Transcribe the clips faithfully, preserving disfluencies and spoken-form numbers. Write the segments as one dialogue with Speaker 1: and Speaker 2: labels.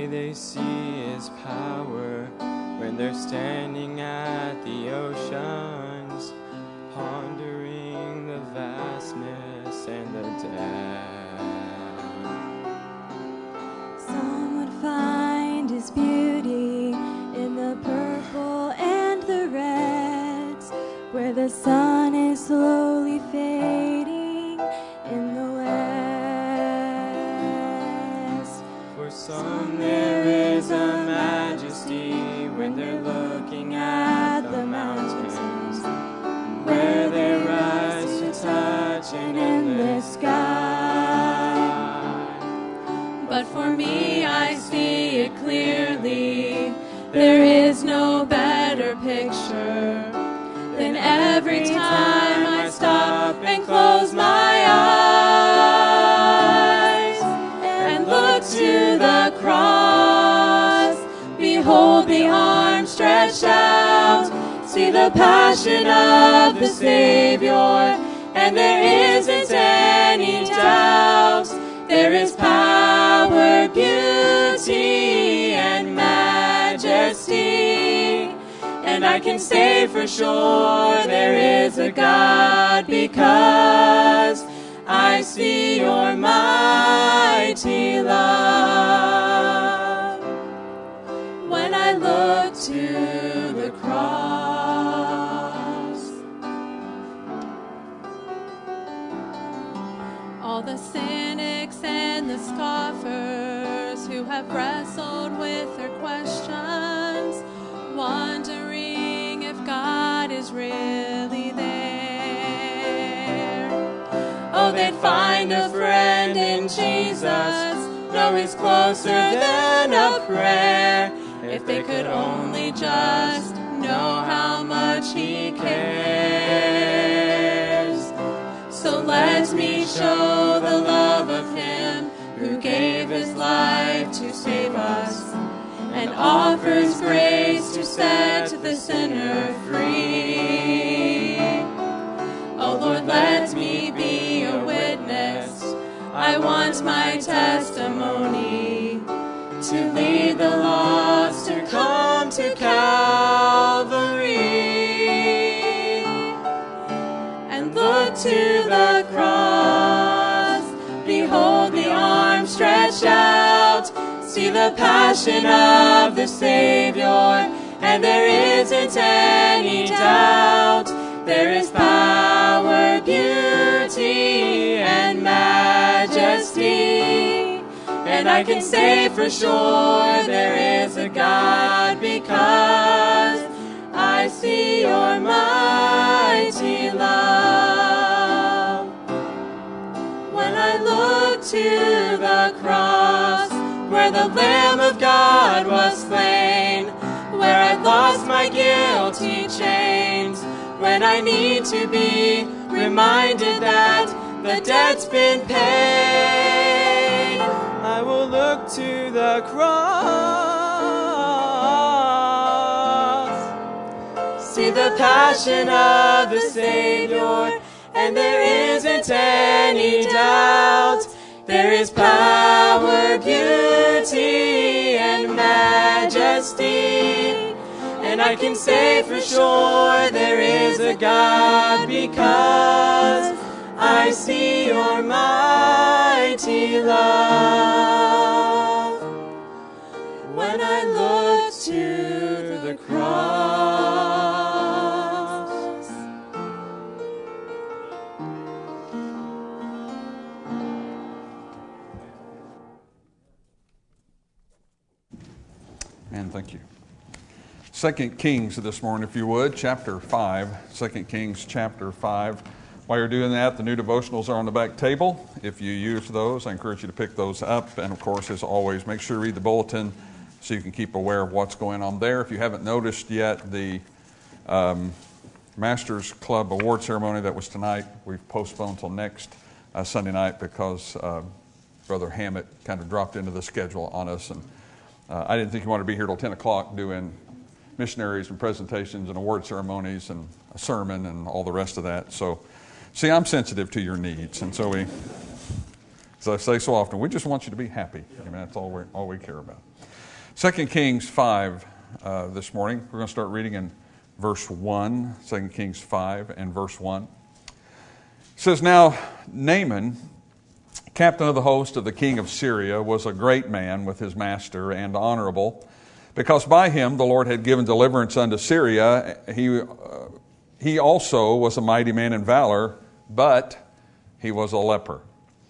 Speaker 1: they see His power when they're standing at the oceans, pondering the vastness and the depth.
Speaker 2: Some would find His beauty in the purple and the reds, where the sun is slowly fading in the west.
Speaker 1: For some there is a majesty when they're looking at the mountains, where they rise to touch an endless sky.
Speaker 3: But for me, I see it clearly. There is no better picture than every time I stop and close my eyes and look to the cross. Behold the arm stretched out, see the passion of the Savior, and there isn't any doubt. There is power, beauty, and majesty, and I can say for sure there is a God, because I see your mighty love when I look to the cross. All the cynics and the scoffers who have wrestled with their questions, wondering if God is really there. Oh, they'd find a friend in Jesus, know He's closer than a prayer, if they could only just know how much He cares. So let me show the love of Him who gave His life to save us and offers grace to set the sinner free. Oh Lord, let me be a witness. I want my testimony to lead the lost to come to Calvary and look to the cross. Behold the arm stretched out, see the passion of the Savior, and there isn't any doubt. There is power, beauty, and majesty, and I can say for sure there is a God, because I see your mighty love when I look to the cross, where the Lamb of God was slain, where I lost my guilty chains, when I need to be reminded that the debt's been paid.
Speaker 1: I will look to the cross,
Speaker 3: see the passion of the Savior, and there isn't any doubt. There is power, beauty, and majesty, and I can say for sure there is a God, because I see your mighty love when I look to the cross.
Speaker 4: And thank you. Second Kings this morning, if you would, chapter five. Second Kings chapter five. While you're doing that, the new devotionals are on the back table. If you use those, I encourage you to pick those up. And of course, as always, make sure you read the bulletin so you can keep aware of what's going on there. If you haven't noticed yet, the um, Masters Club award ceremony that was tonight, we've postponed till next uh, Sunday night because uh, Brother Hammett kind of dropped into the schedule on us. And uh, I didn't think he wanted to be here till ten o'clock doing missionaries and presentations and award ceremonies and a sermon and all the rest of that. So, see, I'm sensitive to your needs. And so we, as I say so often, we just want you to be happy. I mean, that's all we all we care about. Second Kings five uh, this morning. We're going to start reading in verse one. Second Kings five and verse one. It says, Now Naaman, captain of the host of the king of Syria, was a great man with his master and honorable, because by him the Lord had given deliverance unto Syria. He, uh, he also was a mighty man in valor, but he was a leper.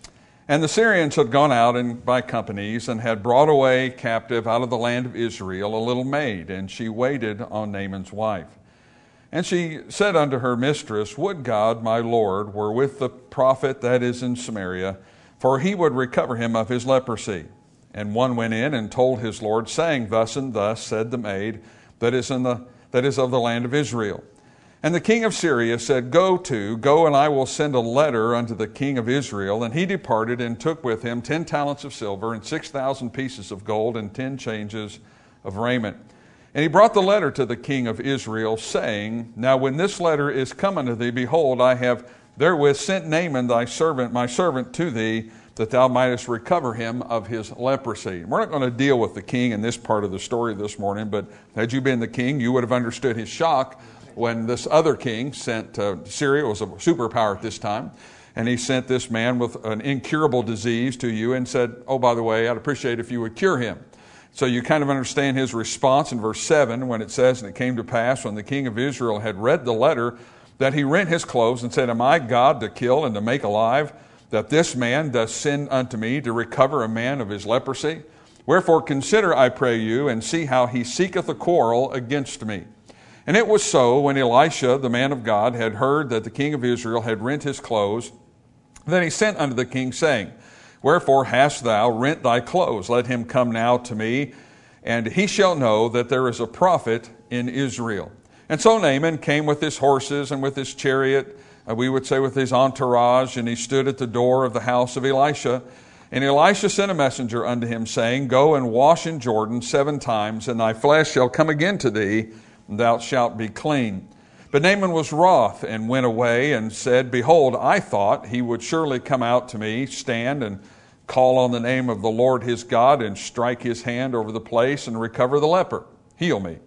Speaker 4: And the Syrians had gone out in, by companies and had brought away captive out of the land of Israel a little maid, and she waited on Naaman's wife. And she said unto her mistress, Would God, my Lord, were with the prophet that is in Samaria, for he would recover him of his leprosy. And one went in and told his Lord, saying, Thus and thus said the maid that is in the that is of the land of Israel. And the king of Syria said, Go to, go, and I will send a letter unto the king of Israel. And he departed and took with him ten talents of silver and six thousand pieces of gold and ten changes of raiment. And he brought the letter to the king of Israel, saying, Now when this letter is come unto thee, behold, I have therewith sent Naaman thy servant, my servant, to thee, that thou mightest recover him of his leprosy. We're not going to deal with the king in this part of the story this morning, but had you been the king, you would have understood his shock when this other king sent, uh, Syria was a superpower at this time, and he sent this man with an incurable disease to you and said, oh, by the way, I'd appreciate if you would cure him. So you kind of understand his response in verse seven when it says, And it came to pass when the king of Israel had read the letter that he rent his clothes and said, Am I God to kill and to make alive, that this man doth send unto me to recover a man of his leprosy? Wherefore consider, I pray you, and see how he seeketh a quarrel against me. And it was so, when Elisha, the man of God, had heard that the king of Israel had rent his clothes, that he sent unto the king, saying, Wherefore hast thou rent thy clothes? Let him come now to me, and he shall know that there is a prophet in Israel. And so Naaman came with his horses and with his chariot, uh, we would say with his entourage, and he stood at the door of the house of Elisha. And Elisha sent a messenger unto him, saying, Go and wash in Jordan seven times, and thy flesh shall come again to thee, and thou shalt be clean. But Naaman was wroth, and went away, and said, Behold, I thought he would surely come out to me, stand and call on the name of the Lord his God, and strike his hand over the place, and recover the leper. Heal me.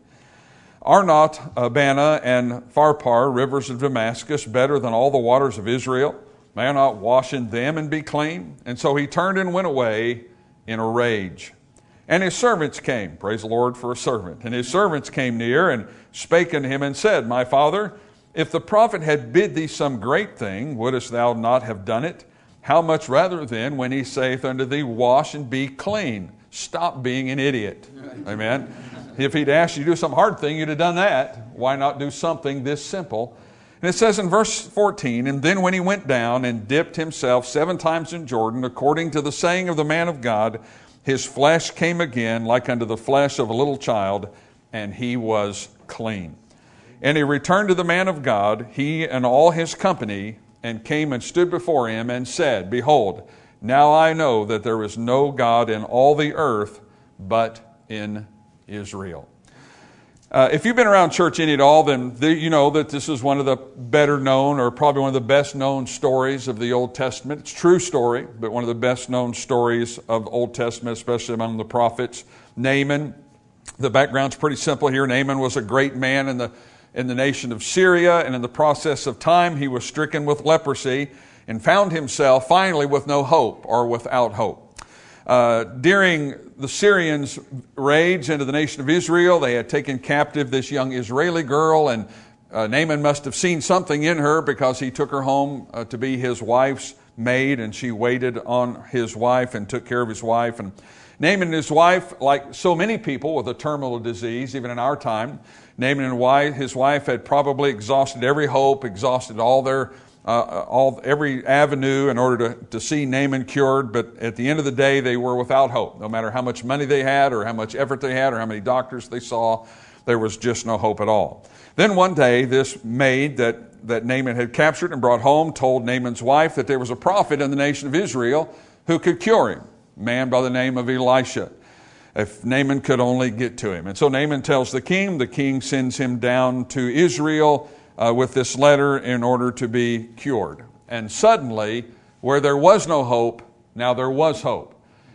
Speaker 4: Are not Abana and Pharpar, rivers of Damascus, better than all the waters of Israel? May I not wash in them and be clean? And so he turned and went away in a rage. And his servants came, praise the Lord for a servant. And his servants came near and spake unto him and said, My father, if the prophet had bid thee some great thing, wouldest thou not have done it? How much rather then when he saith unto thee, Wash and be clean? Stop being an idiot. Amen. If he'd asked you to do some hard thing, you'd have done that. Why not do something this simple? And it says in verse fourteen, And then when he went down and dipped himself seven times in Jordan, according to the saying of the man of God, his flesh came again like unto the flesh of a little child, and he was clean. And he returned to the man of God, he and all his company, and came and stood before him and said, Behold, now I know that there is no God in all the earth but in Israel. Uh, if you've been around church any at all, then the, you know that this is one of the better known, or probably one of the best known stories of the Old Testament. It's a true story, but one of the best known stories of the Old Testament, especially among the prophets. Naaman, the background's pretty simple here. Naaman was a great man in the in the nation of Syria, and in the process of time, he was stricken with leprosy and found himself finally with no hope, or without hope. Uh, during the Syrians' raids into the nation of Israel, they had taken captive this young Israeli girl, and uh, Naaman must have seen something in her because he took her home uh, to be his wife's maid, and she waited on his wife and took care of his wife. And Naaman and his wife, like so many people with a terminal disease, even in our time, Naaman and wife, his wife had probably exhausted every hope, exhausted all their Uh, all every avenue in order to, to see Naaman cured, but at the end of the day, they were without hope. No matter how much money they had, or how much effort they had, or how many doctors they saw, there was just no hope at all. Then one day, this maid that, that Naaman had captured and brought home told Naaman's wife that there was a prophet in the nation of Israel who could cure him, a man by the name of Elisha, if Naaman could only get to him. And so Naaman tells the king, the king sends him down to Israel Uh, with this letter in order to be cured. And suddenly, where there was no hope, now there was hope.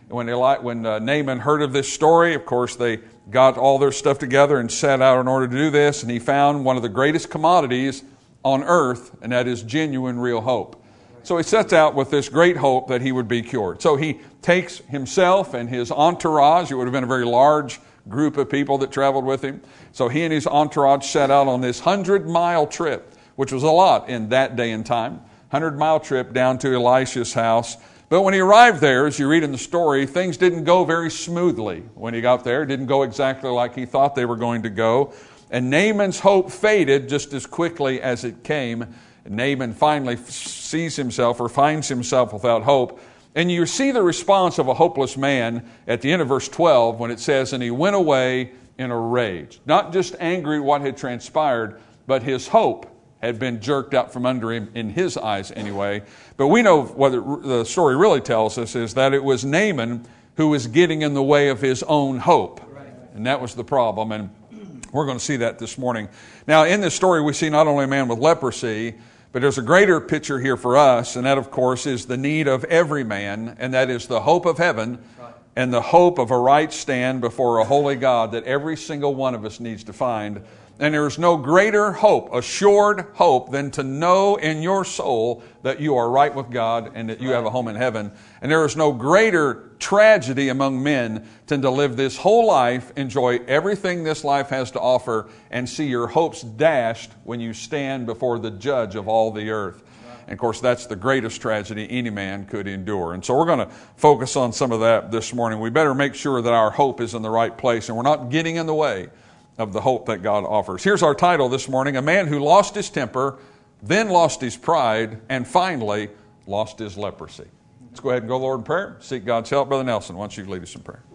Speaker 4: When, Eli- when uh, Naaman heard of this story, of course, they got all their stuff together and set out in order to do this, and he found one of the greatest commodities on earth, and that is genuine, real hope. So he sets out with this great hope that he would be cured. So he takes himself and his entourage. It would have been a very large group of people that traveled with him. So he and his entourage set out on this hundred-mile trip, which was a lot in that day and time. Hundred-mile trip down to Elisha's house. But when he arrived there, as you read in the story, things didn't go very smoothly. When he got there, it didn't go exactly like he thought they were going to go. And Naaman's hope faded just as quickly as it came. And Naaman finally sees himself or finds himself without hope. And you see the response of a hopeless man at the end of verse twelve when it says, and he went away in a rage. Not just angry at what had transpired, but his hope had been jerked out from under him, in his eyes anyway. But we know what the story really tells us is that it was Naaman who was getting in the way of his own hope. And that was the problem. And we're going to see that this morning. Now, in this story, we see not only a man with leprosy, but there's a greater picture here for us, and that, of course, is the need of every man, and that is the hope of heaven and the hope of a right stand before a holy God that every single one of us needs to find. And there is no greater hope, assured hope, than to know in your soul that you are right with God and that you have a home in heaven. And there is no greater tragedy among men than to live this whole life, enjoy everything this life has to offer, and see your hopes dashed when you stand before the judge of all the earth. And of course, that's the greatest tragedy any man could endure. And so we're going to focus on some of that this morning. We better make sure that our hope is in the right place and we're not getting in the way of the hope that God offers. Here's our title this morning: A Man Who Lost His Temper, Then Lost His Pride, and Finally Lost His Leprosy. Let's go ahead and go, Lord, in prayer. Seek God's help. Brother Nelson, why don't you lead us in prayer?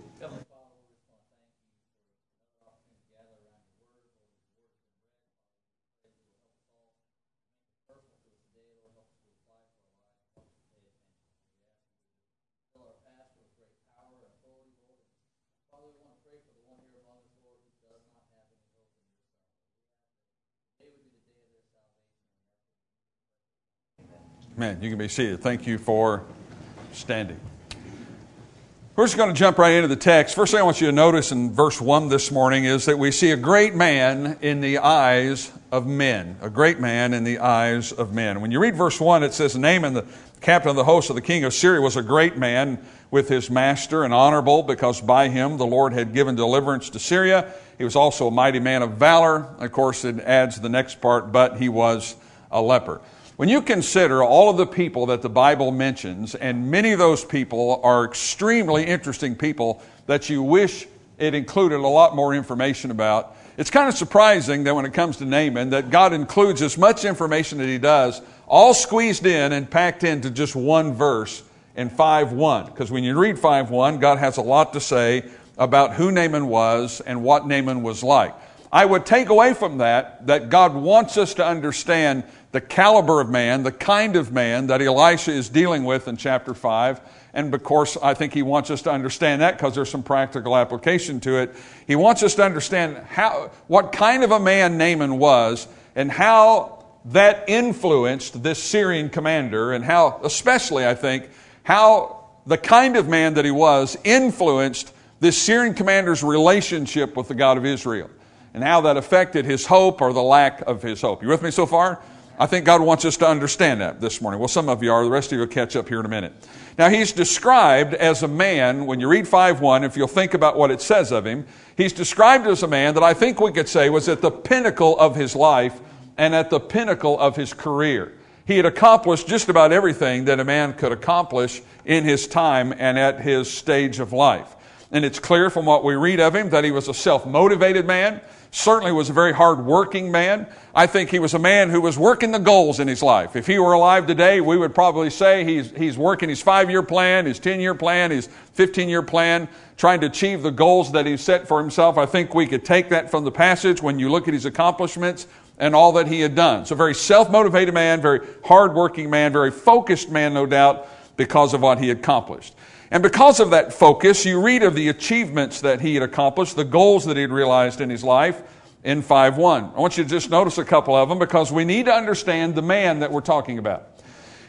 Speaker 4: Man, you can be seated. Thank you for standing. We're just going to jump right into the text. First thing I want you to notice in verse one this morning is that we see a great man in the eyes of men. A great man in the eyes of men. When you read verse one, it says, Naaman, the captain of the host of the king of Syria, was a great man with his master and honorable, because by him the Lord had given deliverance to Syria. He was also a mighty man of valor. Of course, it adds the next part, but he was a leper. When you consider all of the people that the Bible mentions, and many of those people are extremely interesting people that you wish it included a lot more information about, it's kind of surprising that when it comes to Naaman, that God includes as much information that he does, all squeezed in and packed into just one verse in five one. Because when you read five one, God has a lot to say about who Naaman was and what Naaman was like. I would take away from that that God wants us to understand the caliber of man, the kind of man that Elisha is dealing with in chapter five. And of course, I think he wants us to understand that because there's some practical application to it. He wants us to understand how, what kind of a man Naaman was and how that influenced this Syrian commander, and how, especially I think, how the kind of man that he was influenced this Syrian commander's relationship with the God of Israel, and how that affected his hope or the lack of his hope. You with me so far? I think God wants us to understand that this morning. Well, some of you are. The rest of you will catch up here in a minute. Now, he's described as a man, when you read five one, if you'll think about what it says of him, he's described as a man that I think we could say was at the pinnacle of his life and at the pinnacle of his career. He had accomplished just about everything that a man could accomplish in his time and at his stage of life. And it's clear from what we read of him that he was a self-motivated man, certainly was a very hard-working man. I think he was a man who was working the goals in his life. If he were alive today, we would probably say he's, he's working his five-year plan, his ten-year plan, his fifteen-year plan, trying to achieve the goals that he's set for himself. I think we could take that from the passage when you look at his accomplishments and all that he had done. So a very self-motivated man, very hard-working man, very focused man, no doubt, because of what he accomplished. And because of that focus, you read of the achievements that he had accomplished, the goals that he had realized in his life in five one. I want you to just notice a couple of them because we need to understand the man that we're talking about.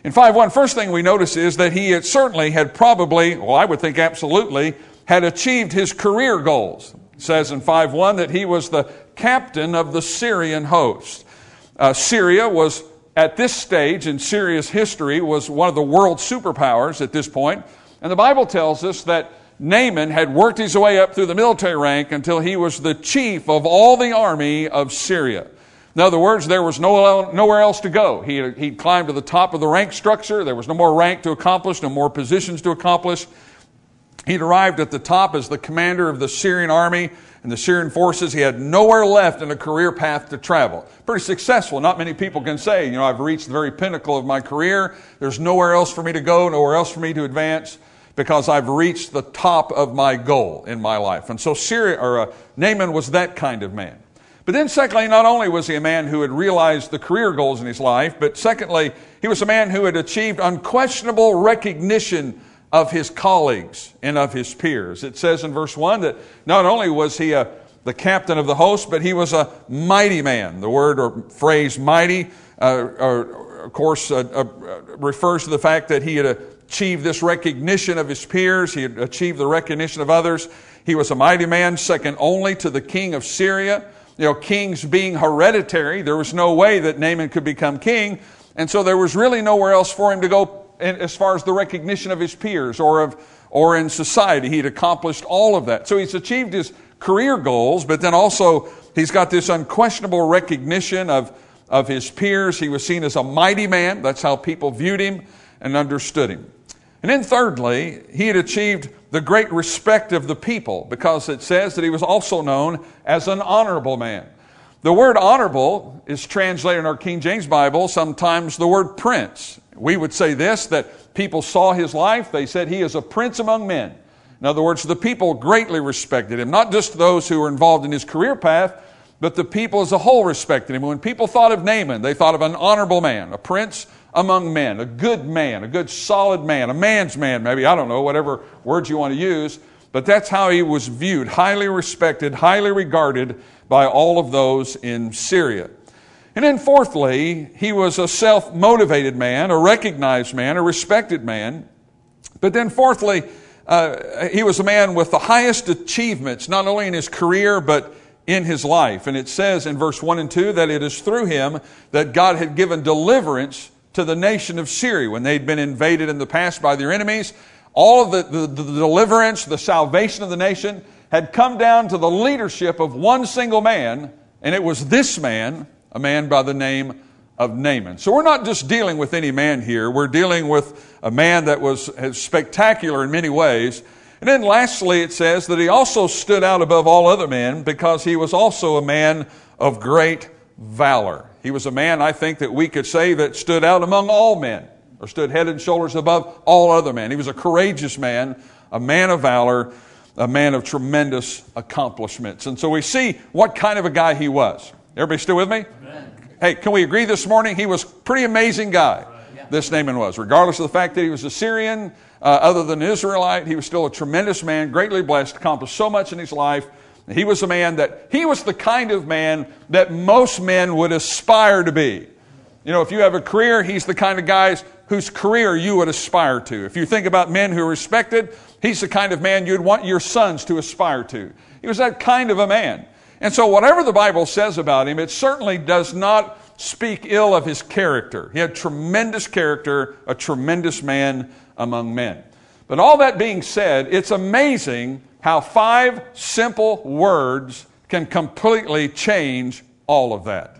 Speaker 4: In five one, first thing we notice is that he had certainly had probably, well, I would think absolutely, had achieved his career goals. It says in five one that he was the captain of the Syrian host. Uh, Syria was, at this stage in Syria's history, was one of the world superpowers at this point. And the Bible tells us that Naaman had worked his way up through the military rank until he was the chief of all the army of Syria. In other words, there was no, nowhere else to go. He he'd climbed to the top of the rank structure. There was no more rank to accomplish, no more positions to accomplish. He'd arrived at the top as the commander of the Syrian army and the Syrian forces. He had nowhere left in a career path to travel. Pretty successful. Not many people can say, you know, I've reached the very pinnacle of my career. There's nowhere else for me to go, nowhere else for me to advance, because I've reached the top of my goal in my life. And so Syria, or uh, Naaman was that kind of man. But then secondly, not only was he a man who had realized the career goals in his life, but secondly, he was a man who had achieved unquestionable recognition of his colleagues and of his peers. It says in verse one that not only was he a, the captain of the host, but he was a mighty man. The word or phrase mighty, uh, or, of course, uh, uh, refers to the fact that he had achieved this recognition of his peers. He had achieved the recognition of others. He was a mighty man, second only to the king of Syria. You know, kings being hereditary, there was no way that Naaman could become king. And so there was really nowhere else for him to go as far as the recognition of his peers or of or in society. He'd accomplished all of that. So he's achieved his career goals, but then also he's got this unquestionable recognition of, of his peers. He was seen as a mighty man. That's how people viewed him and understood him. And then thirdly, he had achieved the great respect of the people, because it says that he was also known as an honorable man. The word honorable is translated in our King James Bible sometimes the word prince. We would say this, that people saw his life. They said he is a prince among men. In other words, the people greatly respected him. Not just those who were involved in his career path, but the people as a whole respected him. When people thought of Naaman, they thought of an honorable man, a prince among men, a good man, a good solid man, a man's man, maybe, I don't know, whatever words you want to use. But that's how he was viewed, highly respected, highly regarded by all of those in Syria. And then fourthly, he was a self-motivated man, a recognized man, a respected man. But then fourthly, uh, he was a man with the highest achievements, not only in his career, but in his life. And it says in verse one and two that it is through him that God had given deliverance to the nation of Syria when they'd been invaded in the past by their enemies. All of the, the, the deliverance, the salvation of the nation had come down to the leadership of one single man, and it was this man, a man by the name of Naaman. So we're not just dealing with any man here. We're dealing with a man that was spectacular in many ways. And then lastly, it says that he also stood out above all other men because he was also a man of great valor. He was a man, I think, that we could say that stood out among all men, or stood head and shoulders above all other men. He was a courageous man, a man of valor, a man of tremendous accomplishments. And so we see what kind of a guy he was. Everybody still with me? Amen. Hey, can we agree this morning? He was a pretty amazing guy, yeah. This Naaman was. Regardless of the fact that he was a Syrian, uh, other than an Israelite, he was still a tremendous man, greatly blessed, accomplished so much in his life. He was a man that, he was the kind of man that most men would aspire to be. You know, if you have a career, he's the kind of guys whose career you would aspire to. If you think about men who are respected, he's the kind of man you'd want your sons to aspire to. He was that kind of a man. And so whatever the Bible says about him, it certainly does not speak ill of his character. He had tremendous character, a tremendous man among men. But all that being said, it's amazing how five simple words can completely change all of that.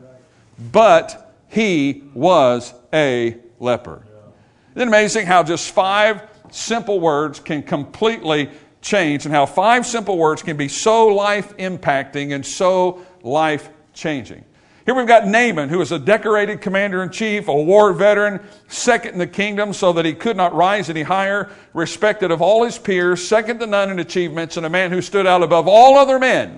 Speaker 4: But he was a leper. Isn't it amazing how just five simple words can completely change, and how five simple words can be so life-impacting and so life-changing? Here we've got Naaman, who is a decorated commander-in-chief, a war veteran, second in the kingdom so that he could not rise any higher, respected of all his peers, second to none in achievements, and a man who stood out above all other men.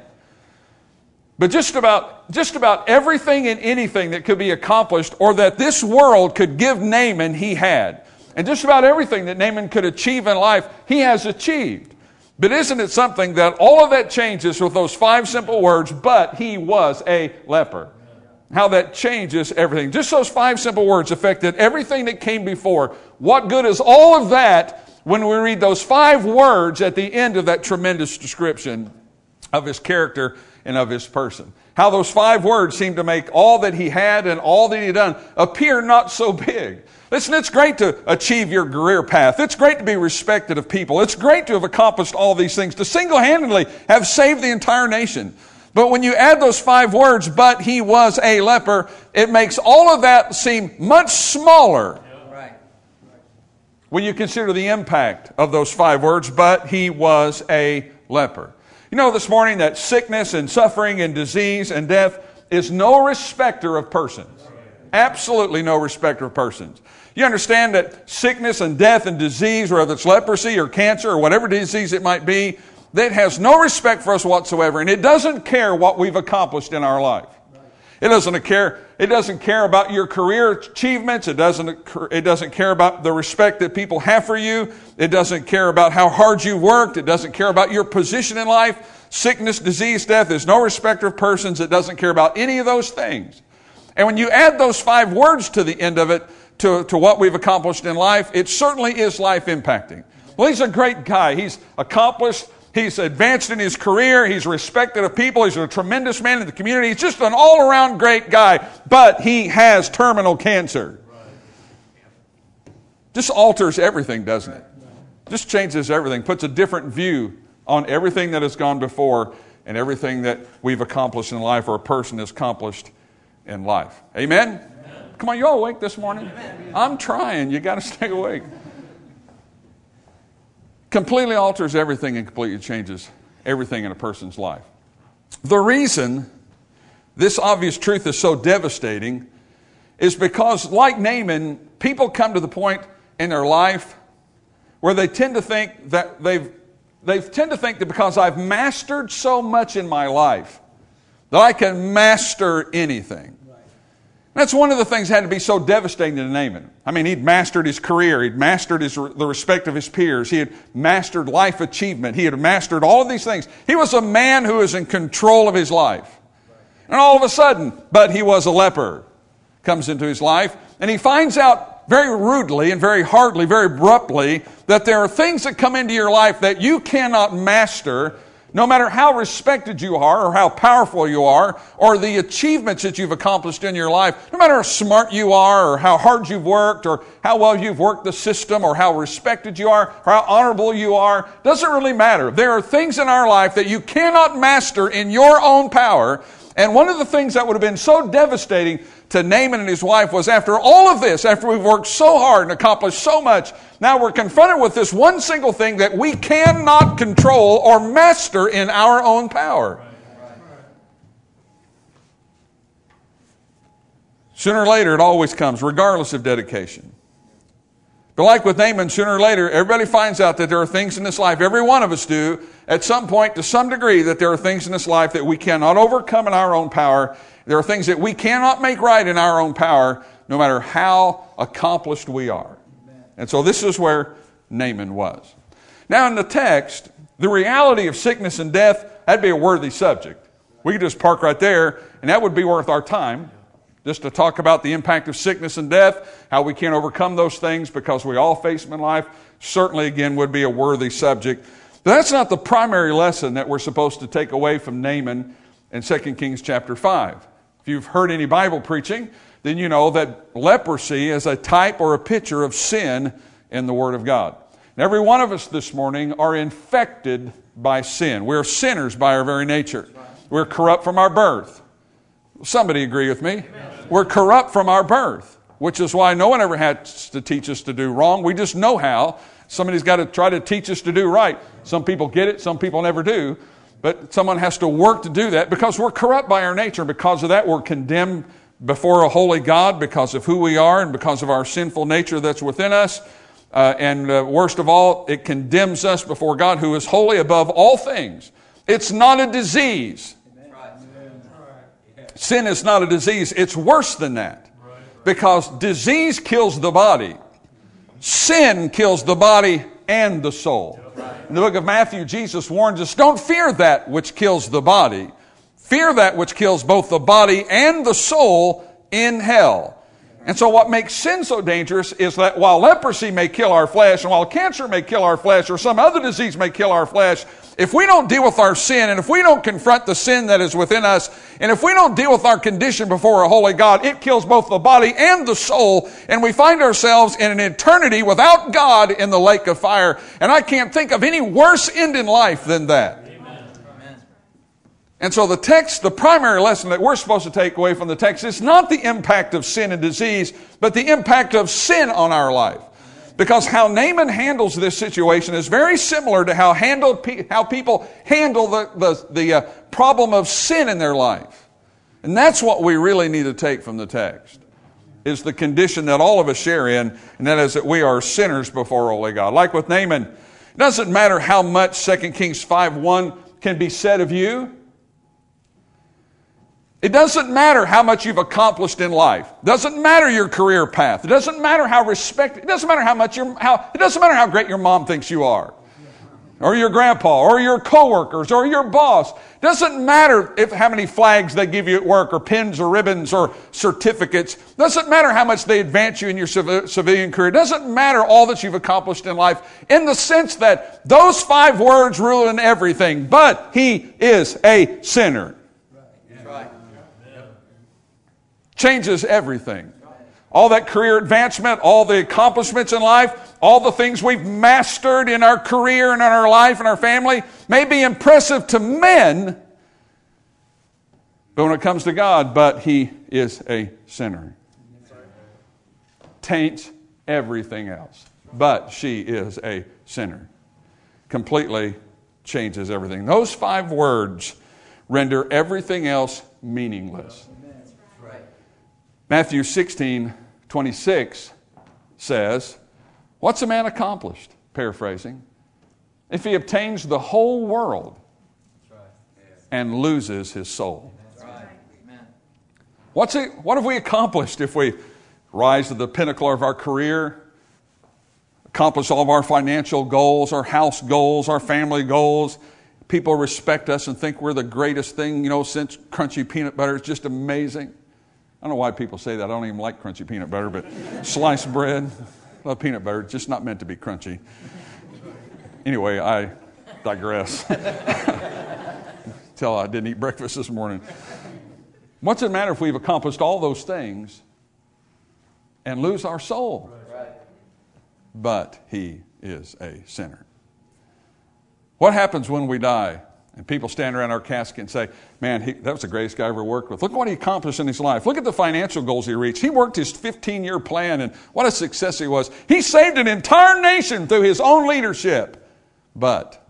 Speaker 4: But just about, just about everything and anything that could be accomplished or that this world could give Naaman, he had. And just about everything that Naaman could achieve in life, he has achieved. But isn't it something that all of that changes with those five simple words, but he was a leper? how that changes everything. Just those five simple words affected everything that came before. What good is all of that when we read those five words at the end of that tremendous description of his character and of his person? How those five words seem to make all that he had and all that he had done appear not so big. Listen, it's great to achieve your career path. It's great to be respected of people. It's great to have accomplished all these things, to single-handedly have saved the entire nation. But when you add those five words, but he was a leper, it makes all of that seem much smaller. Right. When you consider the impact of those five words, but he was a leper. You know this morning that sickness and suffering and disease and death is no respecter of persons. Absolutely no respecter of persons. You understand that sickness and death and disease, whether it's leprosy or cancer or whatever disease it might be, that has no respect for us whatsoever, and it doesn't care what we've accomplished in our life. It doesn't care. It doesn't care about your career achievements. It doesn't. It doesn't care about the respect that people have for you. It doesn't care about how hard you worked. It doesn't care about your position in life. Sickness, disease, death is no respecter of persons. It doesn't care about any of those things. And when you add those five words to the end of it, to, to what we've accomplished in life, it certainly is life impacting. Well, he's a great guy. He's accomplished. He's advanced in his career. He's respected of people. He's a tremendous man in the community. He's just an all-around great guy. But he has terminal cancer. Just alters everything, doesn't it? Just changes everything. Puts a different view on everything that has gone before and everything that we've accomplished in life or a person has accomplished in life. Amen? Amen. Come on, you all awake this morning? Amen. I'm trying. You got to stay awake. Completely alters everything and completely changes everything in a person's life. The reason this obvious truth is so devastating is because, like Naaman, people come to the point in their life where they tend to think that they've they tend to think that because I've mastered so much in my life that I can master anything. That's one of the things that had to be so devastating to Naaman. I mean, he'd mastered his career. He'd mastered his, the respect of his peers. He had mastered life achievement. He had mastered all of these things. He was a man who was in control of his life. And all of a sudden, but he was a leper, comes into his life. And he finds out very rudely and very hardly, very abruptly, that there are things that come into your life that you cannot master, no matter how respected you are or how powerful you are or the achievements that you've accomplished in your life, no matter how smart you are or how hard you've worked or how well you've worked the system or how respected you are or how honorable you are, doesn't really matter. There are things in our life that you cannot master in your own power. And one of the things that would have been so devastating to Naaman and his wife was after all of this, after we've worked so hard and accomplished so much, now we're confronted with this one single thing that we cannot control or master in our own power. Sooner or later, it always comes, regardless of dedication. But like with Naaman, sooner or later, everybody finds out that there are things in this life, every one of us do, at some point, to some degree, that there are things in this life that we cannot overcome in our own power. There are things that we cannot make right in our own power, no matter how accomplished we are. And so this is where Naaman was. Now in the text, the reality of sickness and death, that'd be a worthy subject. We could just park right there, and that would be worth our time, just to talk about the impact of sickness and death, how we can't overcome those things because we all face them in life. Certainly, again, would be a worthy subject. But that's not the primary lesson that we're supposed to take away from Naaman in Second Kings chapter five. If you've heard any Bible preaching, then you know that leprosy is a type or a picture of sin in the Word of God. And every one of us this morning are infected by sin. We're sinners by our very nature. We're corrupt from our birth. Somebody agree with me? Amen. We're corrupt from our birth, which is why no one ever had to teach us to do wrong. We just know how. Somebody's got to try to teach us to do right. Some people get it, some people never do. But someone has to work to do that because we're corrupt by our nature. Because of that, we're condemned before a holy God because of who we are and because of our sinful nature that's within us. Uh, and uh, worst of all, it condemns us before God who is holy above all things. It's not a disease. Sin is not a disease. It's worse than that. Because disease kills the body. Sin kills the body and the soul. In the book of Matthew, Jesus warns us, don't fear that which kills the body. Fear that which kills both the body and the soul in hell. And so what makes sin so dangerous is that while leprosy may kill our flesh, and while cancer may kill our flesh, or some other disease may kill our flesh, if we don't deal with our sin, and if we don't confront the sin that is within us, and if we don't deal with our condition before a holy God, it kills both the body and the soul, and we find ourselves in an eternity without God in the lake of fire. And I can't think of any worse end in life than that. And so the text, the primary lesson that we're supposed to take away from the text is not the impact of sin and disease, but the impact of sin on our life. Because how Naaman handles this situation is very similar to how handled how people handle the, the, the uh, problem of sin in their life. And that's what we really need to take from the text, is the condition that all of us share in, and that is that we are sinners before holy God. Like with Naaman, it doesn't matter how much Second Kings five one can be said of you. It doesn't matter how much you've accomplished in life. It doesn't matter your career path. It doesn't matter how respected. It doesn't matter how much your how. It doesn't matter how great your mom thinks you are, or your grandpa, or your coworkers, or your boss. It doesn't matter if how many flags they give you at work, or pins, or ribbons, or certificates. It doesn't matter how much they advance you in your civilian career. It doesn't matter all that you've accomplished in life, in the sense that those five words ruin everything. But he is a sinner. Changes everything. All that career advancement, all the accomplishments in life, all the things we've mastered in our career and in our life and our family may be impressive to men, but when it comes to God, but he is a sinner. Taints everything else. But she is a sinner. Completely changes everything. Those five words render everything else meaningless. Matthew sixteen twenty-six says, what's a man accomplished? Paraphrasing. If he obtains the whole world and loses his soul. What's it, what have we accomplished if we rise to the pinnacle of our career, accomplish all of our financial goals, our house goals, our family goals? People respect us and think we're the greatest thing, you know, since crunchy peanut butter. It's just amazing. I don't know why people say that. I don't even like crunchy peanut butter, but sliced bread, I love peanut butter. It's just not meant to be crunchy. Anyway, I digress. Tell I didn't eat breakfast this morning. What's it matter if we've accomplished all those things and lose our soul? But he is a sinner. What happens when we die? And people stand around our casket and say, man, he, that was the greatest guy I ever worked with. Look what he accomplished in his life. Look at the financial goals he reached. He worked his fifteen-year plan, and what a success he was. He saved an entire nation through his own leadership. But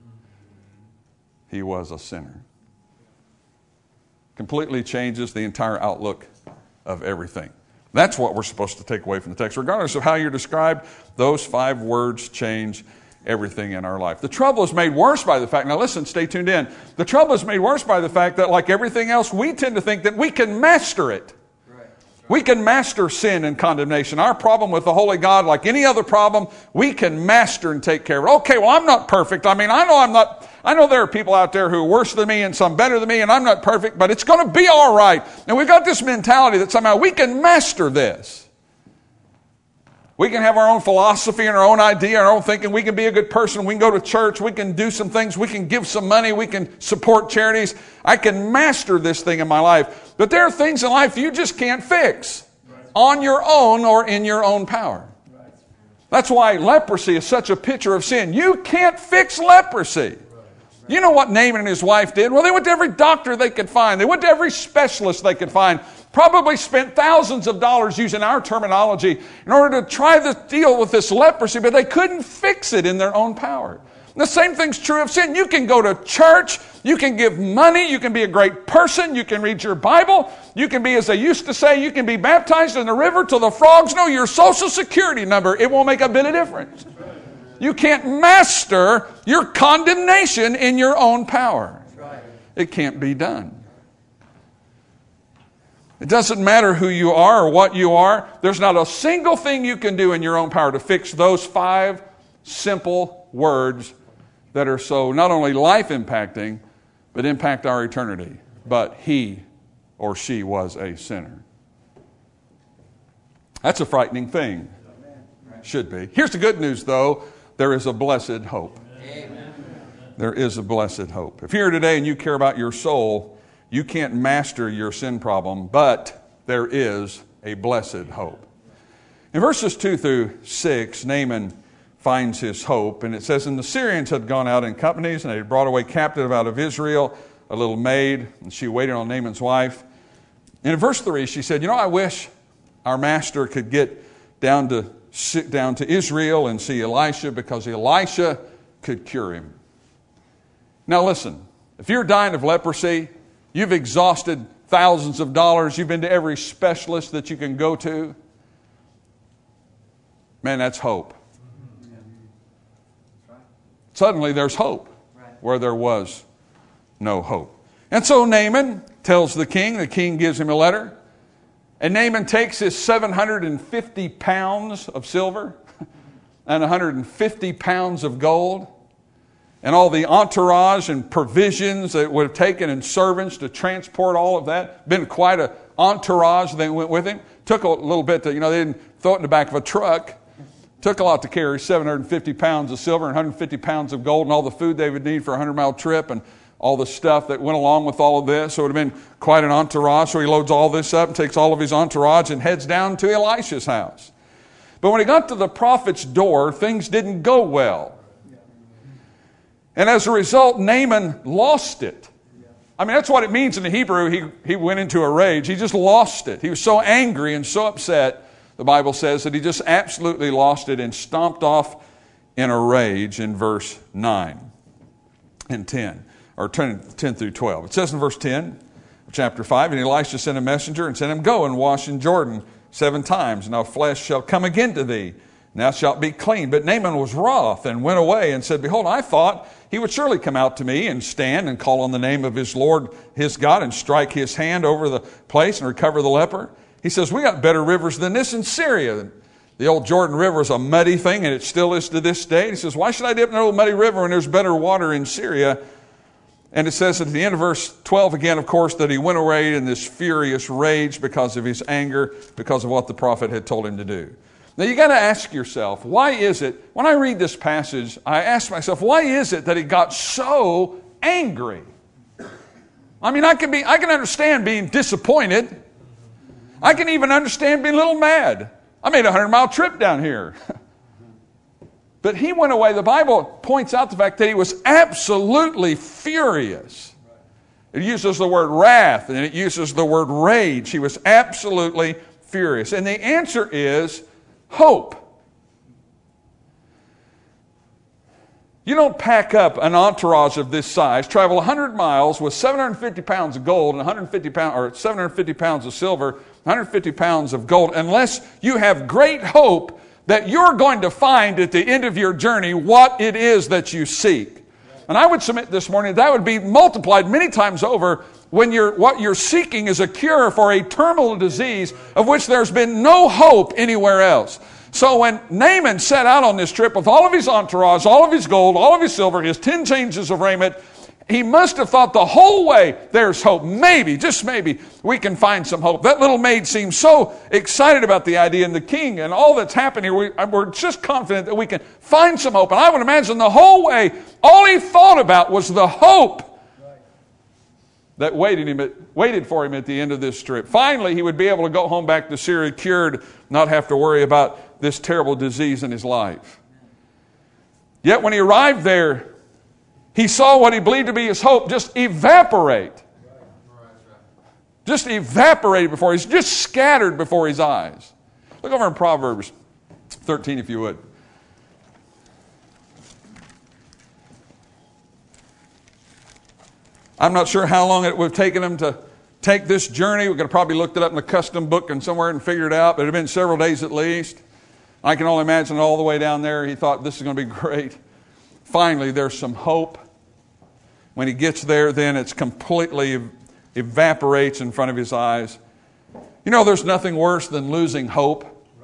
Speaker 4: he was a sinner. Completely changes the entire outlook of everything. That's what we're supposed to take away from the text. Regardless of how you're described, those five words change everything in our life. The trouble is made worse by the fact, now listen, stay tuned in. The trouble is made worse by the fact that, like everything else, we tend to think that we can master it. Right. We can master sin and condemnation. Our problem with the Holy God, like any other problem, we can master and take care of it. Okay, well, I'm not perfect. I mean, I know I'm not, I know there are people out there who are worse than me and some better than me, and I'm not perfect, but it's going to be all right. And we've got this mentality that somehow we can master this. We can have our own philosophy and our own idea, our own thinking. We can be a good person. We can go to church. We can do some things. We can give some money. We can support charities. I can master this thing in my life. But there are things in life you just can't fix on your own or in your own power. That's why leprosy is such a picture of sin. You can't fix leprosy. You know what Naaman and his wife did? Well, they went to every doctor they could find. They went to every specialist they could find. Probably spent thousands of dollars using our terminology in order to try to deal with this leprosy, but they couldn't fix it in their own power. And the same thing's true of sin. You can go to church, you can give money, you can be a great person, you can read your Bible, you can be, as they used to say, you can be baptized in the river till the frogs know your social security number. It won't make a bit of difference. You can't master your condemnation in your own power. It can't be done. It doesn't matter who you are or what you are. There's not a single thing you can do in your own power to fix those five simple words that are so not only life-impacting, but impact our eternity. but he or she was a sinner. That's a frightening thing. Should be. Here's the good news, though. There is a blessed hope. Amen. There is a blessed hope. If you're here today and you care about your soul, you can't master your sin problem, but there is a blessed hope. In verses two through six, Naaman finds his hope, and it says, and the Syrians had gone out in companies, and they had brought away captive out of Israel a little maid, and she waited on Naaman's wife. And in verse three, she said, you know, I wish our master could get down to sit down to Israel and see Elisha, because Elisha could cure him. Now listen, if you're dying of leprosy, you've exhausted thousands of dollars, you've been to every specialist that you can go to, man, that's hope. Suddenly there's hope where there was no hope. And so Naaman tells the king, the king gives him a letter, and Naaman takes his seven hundred fifty pounds of silver and one hundred fifty pounds of gold and all the entourage and provisions that would have taken and servants to transport all of that. Been quite an entourage that went with him. Took a little bit to, you know, they didn't throw it in the back of a truck. Took a lot to carry seven hundred fifty pounds of silver and one hundred fifty pounds of gold and all the food they would need for a hundred mile trip and all the stuff that went along with all of this. So it would have been quite an entourage. So he loads all this up and takes all of his entourage and heads down to Elisha's house. But when he got to the prophet's door, things didn't go well. And as a result, Naaman lost it. I mean, that's what it means in the Hebrew. He, he went into a rage. He just lost it. He was so angry and so upset, the Bible says, that he just absolutely lost it and stomped off in a rage in verse nine and ten. Or ten through twelve. It says in verse ten, chapter five, and Elisha sent a messenger and sent him, go and wash in Jordan seven times, and now flesh shall come again to thee, and thou shalt be clean. But Naaman was wroth and went away and said, behold, I thought he would surely come out to me and stand and call on the name of his Lord, his God, and strike his hand over the place and recover the leper. He says, we got better rivers than this in Syria. The old Jordan River is a muddy thing, and it still is to this day. He says, why should I dip in an old muddy river when there's better water in Syria? And it says at the end of verse twelve again, of course, that he went away in this furious rage because of his anger, because of what the prophet had told him to do. Now you got to ask yourself, why is it, when I read this passage, I ask myself, why is it that he got so angry? I mean, I can be, I can understand being disappointed. I can even understand being a little mad. I made a hundred mile trip down here. But he went away. The Bible points out the fact that he was absolutely furious. It uses the word wrath and it uses the word rage. He was absolutely furious. And the answer is hope. You don't pack up an entourage of this size, travel one hundred miles with seven hundred fifty pounds of gold and one hundred fifty pounds, or seven hundred fifty pounds of silver, one hundred fifty pounds of gold, unless you have great hope that you're going to find at the end of your journey what it is that you seek. And I would submit this morning that would be multiplied many times over when you're, what you're seeking is a cure for a terminal disease of which there's been no hope anywhere else. So when Naaman set out on this trip with all of his entourage, all of his gold, all of his silver, his ten changes of raiment, he must have thought the whole way, there's hope. Maybe, just maybe, we can find some hope. That little maid seems so excited about the idea, and the king and all that's happened here, we, we're just confident that we can find some hope. And I would imagine the whole way, all he thought about was the hope that waited, him at, waited for him at the end of this trip. Finally, he would be able to go home back to Syria cured, not have to worry about this terrible disease in his life. Yet when he arrived there, he saw what he believed to be his hope just evaporate. Just evaporate before his, just scattered before his eyes. Look over in Proverbs thirteen, if you would. I'm not sure how long it would have taken him to take this journey. We could have probably looked it up in the custom book and somewhere and figured it out, but it had been several days at least. I can only imagine all the way down there, he thought this is going to be great. Finally, there's some hope. When he gets there, then it's completely evaporates in front of his eyes. You know, there's nothing worse than losing hope.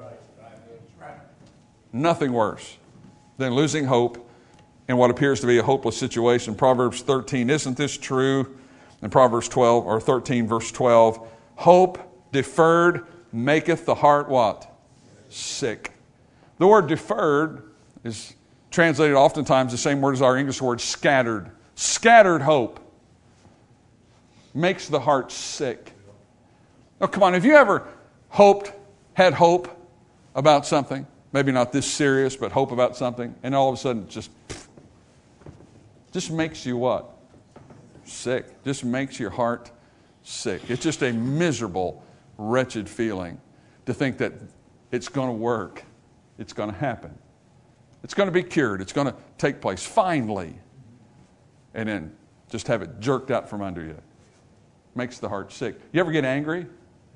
Speaker 4: Nothing worse than losing hope in what appears to be a hopeless situation. Proverbs thirteen, isn't this true? In Proverbs twelve or thirteen, verse twelve, hope deferred maketh the heart what? Sick. The word deferred is translated oftentimes the same word as our English word scattered. Scattered hope makes the heart sick. Oh, come on, have you ever hoped, had hope about something? Maybe not this serious, but hope about something, and all of a sudden it just, just makes you what? Sick. Just makes your heart sick. It's just a miserable, wretched feeling to think that it's going to work. It's going to happen. It's going to be cured. It's going to take place finally. And then just have it jerked out from under you. Makes the heart sick. You ever get angry?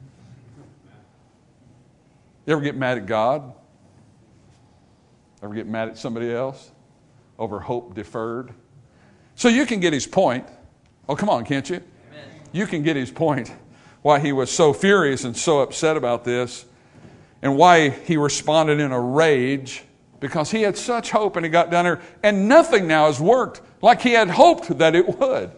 Speaker 4: You ever get mad at God? Ever get mad at somebody else over hope deferred? So you can get his point. Oh, come on, can't you? Amen. You can get his point. Why he was so furious and so upset about this, and why he responded in a rage, because he had such hope and he got down there, and nothing now has worked like he had hoped that it would.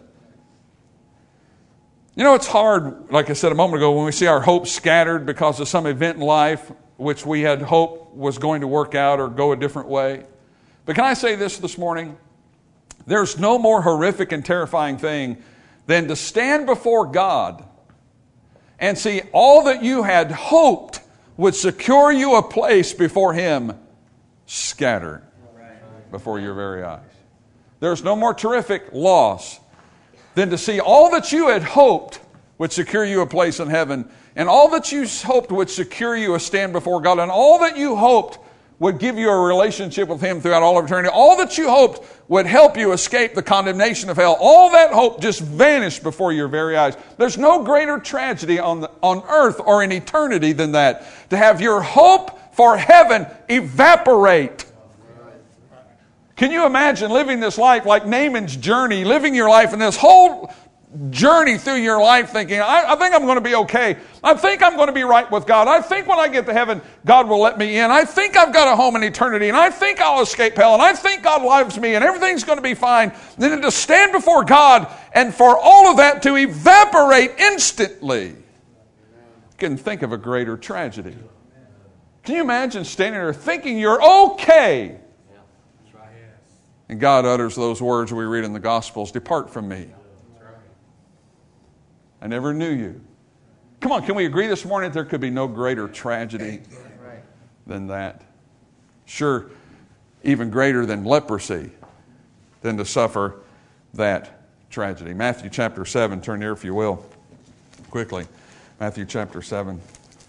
Speaker 4: You know, it's hard, like I said a moment ago, when we see our hopes scattered because of some event in life which we had hoped was going to work out or go a different way. But can I say this this morning? There's no more horrific and terrifying thing than to stand before God and see all that you had hoped would secure you a place before Him scattered before your very eyes. There's no more terrific loss than to see all that you had hoped would secure you a place in heaven, and all that you hoped would secure you a stand before God, and all that you hoped would give you a relationship with Him throughout all of eternity, all that you hoped would help you escape the condemnation of hell, all that hope just vanished before your very eyes. There's no greater tragedy on, the, on earth or in eternity than that, to have your hope for heaven evaporate. Can you imagine living this life like Naaman's journey, living your life in this whole journey through your life thinking, I, I think I'm going to be okay. I think I'm going to be right with God. I think when I get to heaven, God will let me in. I think I've got a home in eternity, and I think I'll escape hell, and I think God loves me, and everything's going to be fine. And then to stand before God and for all of that to evaporate instantly. You can think of a greater tragedy. Can you imagine standing there thinking you're okay? And God utters those words we read in the Gospels, "Depart from me. I never knew you." Come on, can we agree this morning that there could be no greater tragedy than that? Sure, even greater than leprosy, than to suffer that tragedy. Matthew chapter seven, turn there if you will, quickly. Matthew chapter seven.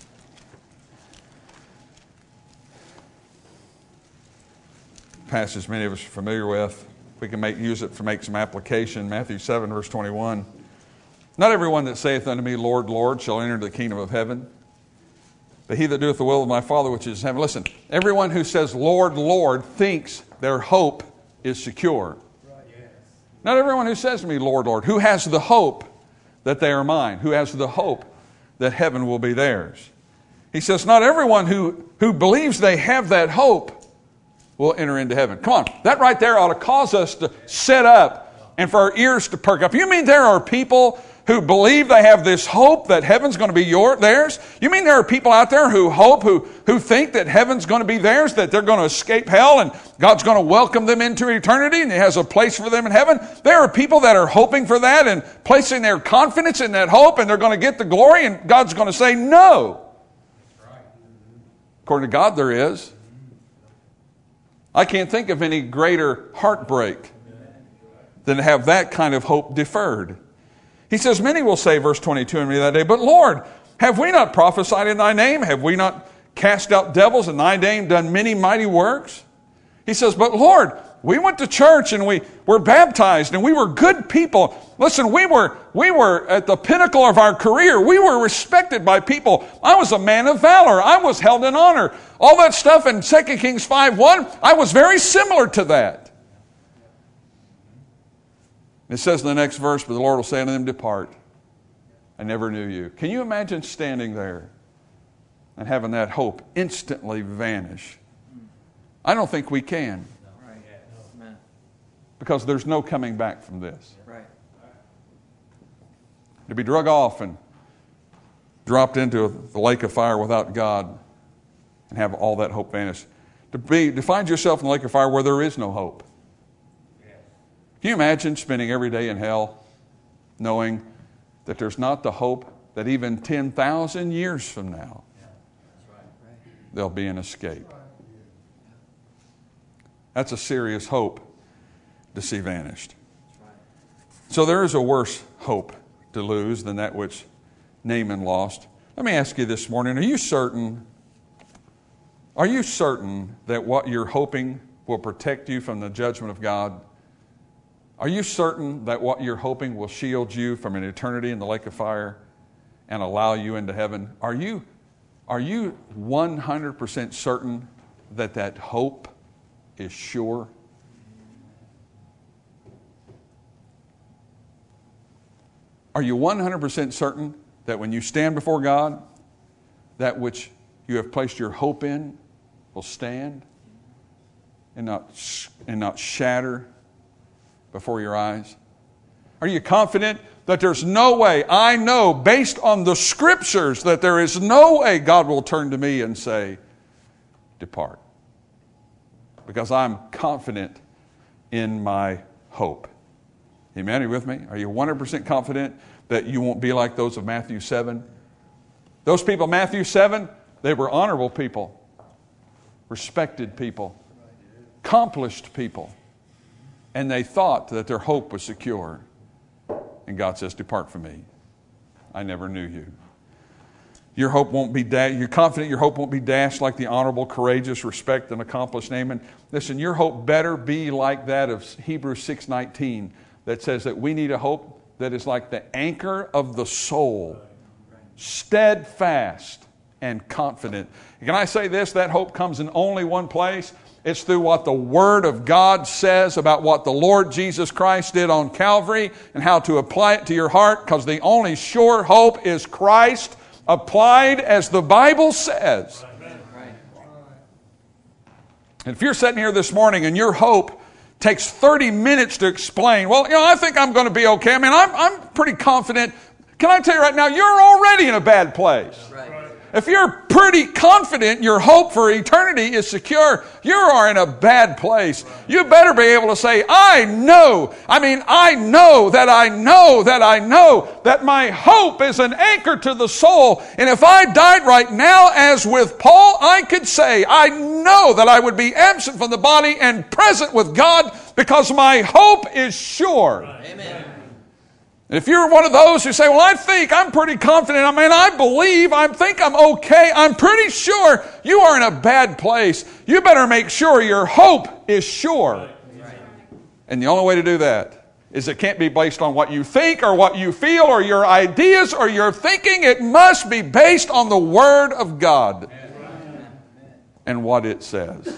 Speaker 4: Passage many of us are familiar with. We can make use it to make some application. Matthew seven, verse twenty-one. "Not everyone that saith unto me, Lord, Lord, shall enter the kingdom of heaven, but he that doeth the will of my Father which is in heaven." Listen, everyone who says, Lord, Lord, thinks their hope is secure. Right, yes. Not everyone who says to me, Lord, Lord, who has the hope that they are mine, who has the hope that heaven will be theirs. He says, not everyone who, who believes they have that hope will enter into heaven. Come on, that right there ought to cause us to sit up and for our ears to perk up. You mean there are people who believe they have this hope that heaven's going to be your, theirs? You mean there are people out there who hope, who, who think that heaven's going to be theirs, that they're going to escape hell and God's going to welcome them into eternity and He has a place for them in heaven? There are people that are hoping for that and placing their confidence in that hope, and they're going to get the glory, and God's going to say no. According to God, there is. I can't think of any greater heartbreak than to have that kind of hope deferred. He says, many will say, verse twenty-two, in me that day, but Lord, have we not prophesied in thy name? Have we not cast out devils in thy name, done many mighty works? He says, but Lord, we went to church and we were baptized and we were good people. Listen, we were, we were at the pinnacle of our career. We were respected by people. I was a man of valor. I was held in honor. All that stuff in Second Kings five one, I was very similar to that. It says in the next verse, but the Lord will say unto them, depart. I never knew you. Can you imagine standing there and having that hope instantly vanish? I don't think we can. Because there's no coming back from this. to be drug off and dropped into the lake of fire without God and have all that hope vanish. To be to find yourself in the lake of fire where there is no hope. Can you imagine spending every day in hell knowing that there's not the hope that even ten thousand years from now there'll be an escape? That's a serious hope to see vanished. So there is a worse hope to lose than that which Naaman lost. Let me ask you this morning, are you certain, are you certain that what you're hoping will protect you from the judgment of God? Are you certain that what you're hoping will shield you from an eternity in the lake of fire and allow you into heaven? Are you, are you one hundred percent certain that that hope is sure? Are you one hundred percent certain that when you stand before God, that which you have placed your hope in will stand and not, and not shatter before your eyes? Are you confident that there's no way, I know based on the Scriptures, that there is no way God will turn to me and say, depart? Because I'm confident in my hope. Amen? Are you with me? Are you one hundred percent confident that you won't be like those of Matthew seven? Those people, Matthew seven, they were honorable people, respected people, accomplished people, and they thought that their hope was secure. And God says, depart from me. I never knew you. Your hope won't be da- you're confident your hope won't be dashed like the honorable, courageous, respect, and accomplished Naaman. Listen, your hope better be like that of Hebrews six nineteen, that says that we need a hope that is like the anchor of the soul, steadfast and confident. Can I say this? That hope comes in only one place. It's through what the Word of God says about what the Lord Jesus Christ did on Calvary and how to apply it to your heart, because the only sure hope is Christ applied as the Bible says. And if you're sitting here this morning and your hope takes thirty minutes to explain, well, you know, I think I'm going to be okay. I mean, I'm, I'm pretty confident. Can I tell you right now, you're already in a bad place. Right. If you're pretty confident your hope for eternity is secure, you are in a bad place. You better be able to say, I know, I mean, I know that I know that I know that my hope is an anchor to the soul. And if I died right now, as with Paul, I could say, I know that I would be absent from the body and present with God because my hope is sure. Amen. If you're one of those who say, well, I think I'm pretty confident, I mean, I believe, I think I'm okay, I'm pretty sure, you are in a bad place. You better make sure your hope is sure. Right. And the only way to do that is it can't be based on what you think or what you feel or your ideas or your thinking. It must be based on the Word of God and what it says.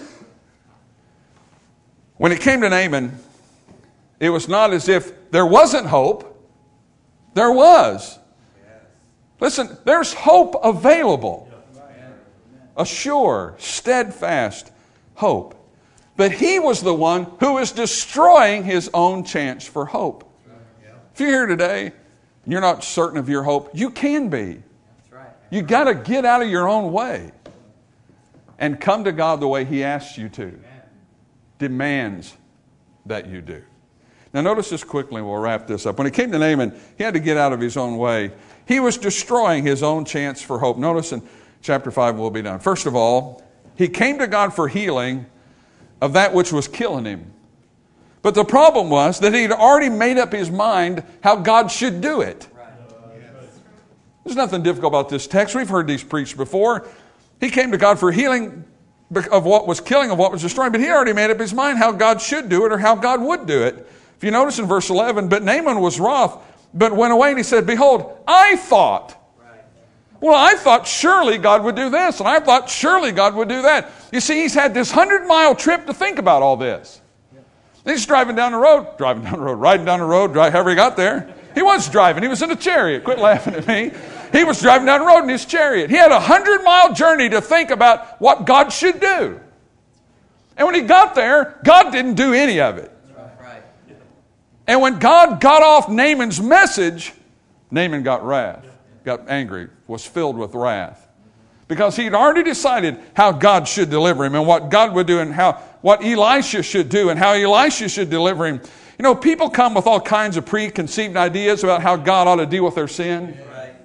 Speaker 4: When it came to Naaman, it was not as if there wasn't hope. There was. Listen, there's hope available. A sure, steadfast hope. But he was the one who was destroying his own chance for hope. If you're here today and you're not certain of your hope, you can be. You got to get out of your own way and come to God the way He asks you to. Demands that you do. Now notice this quickly and we'll wrap this up. When it came to Naaman, he had to get out of his own way. He was destroying his own chance for hope. Notice in chapter five we'll be done. First of all, he came to God for healing of that which was killing him. But the problem was that he'd already made up his mind how God should do it. There's nothing difficult about this text. We've heard these preached before. He came to God for healing of what was killing, of what was destroying, but he already made up his mind how God should do it or how God would do it. If you notice in verse eleven, but Naaman was wroth, but went away and he said, behold, I thought. Well, I thought surely God would do this, and I thought surely God would do that. You see, he's had this hundred-mile trip to think about all this. He's driving down the road, driving down the road, riding down the road, drive, however he got there. He was driving. He was in a chariot. Quit laughing at me. He was driving down the road in his chariot. He had a hundred-mile journey to think about what God should do. And when he got there, God didn't do any of it. And when God got off Naaman's message, Naaman got wrath, got angry, was filled with wrath. Because he'd already decided how God should deliver him and what God would do and how what Elisha should do and how Elisha should deliver him. You know, people come with all kinds of preconceived ideas about how God ought to deal with their sin.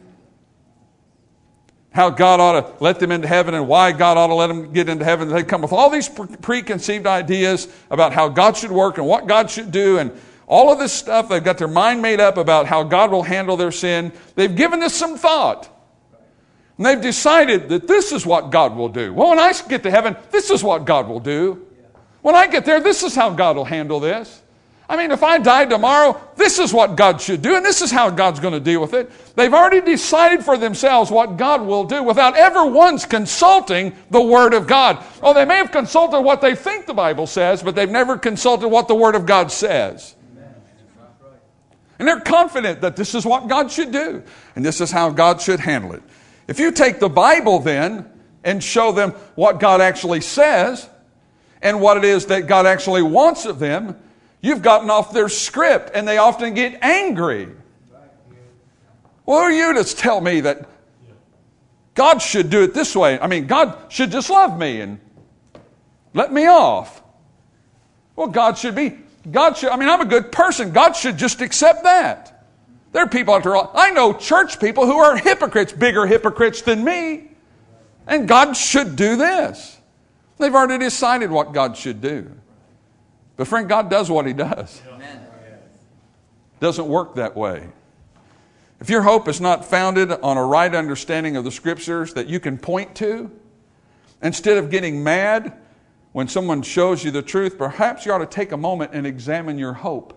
Speaker 4: How God ought to let them into heaven and why God ought to let them get into heaven. They come with all these pre- preconceived ideas about how God should work and what God should do and all of this stuff. They've got their mind made up about how God will handle their sin. They've given this some thought. And they've decided that this is what God will do. Well, when I get to heaven, this is what God will do. When I get there, this is how God will handle this. I mean, if I died tomorrow, this is what God should do, and this is how God's going to deal with it. They've already decided for themselves what God will do without ever once consulting the Word of God. Oh, they may have consulted what they think the Bible says, but they've never consulted what the Word of God says. And they're confident that this is what God should do, and this is how God should handle it. If you take the Bible then and show them what God actually says and what it is that God actually wants of them, you've gotten off their script, and they often get angry. Well, who are you to tell me that God should do it this way? I mean, God should just love me and let me off. Well, God should be, God should, I mean, I'm a good person. God should just accept that. There are people out there, I know church people who are hypocrites, bigger hypocrites than me, and God should do this. They've already decided what God should do. But friend, God does what He does. Amen. Doesn't work that way. If your hope is not founded on a right understanding of the Scriptures that you can point to, instead of getting mad when someone shows you the truth, perhaps you ought to take a moment and examine your hope.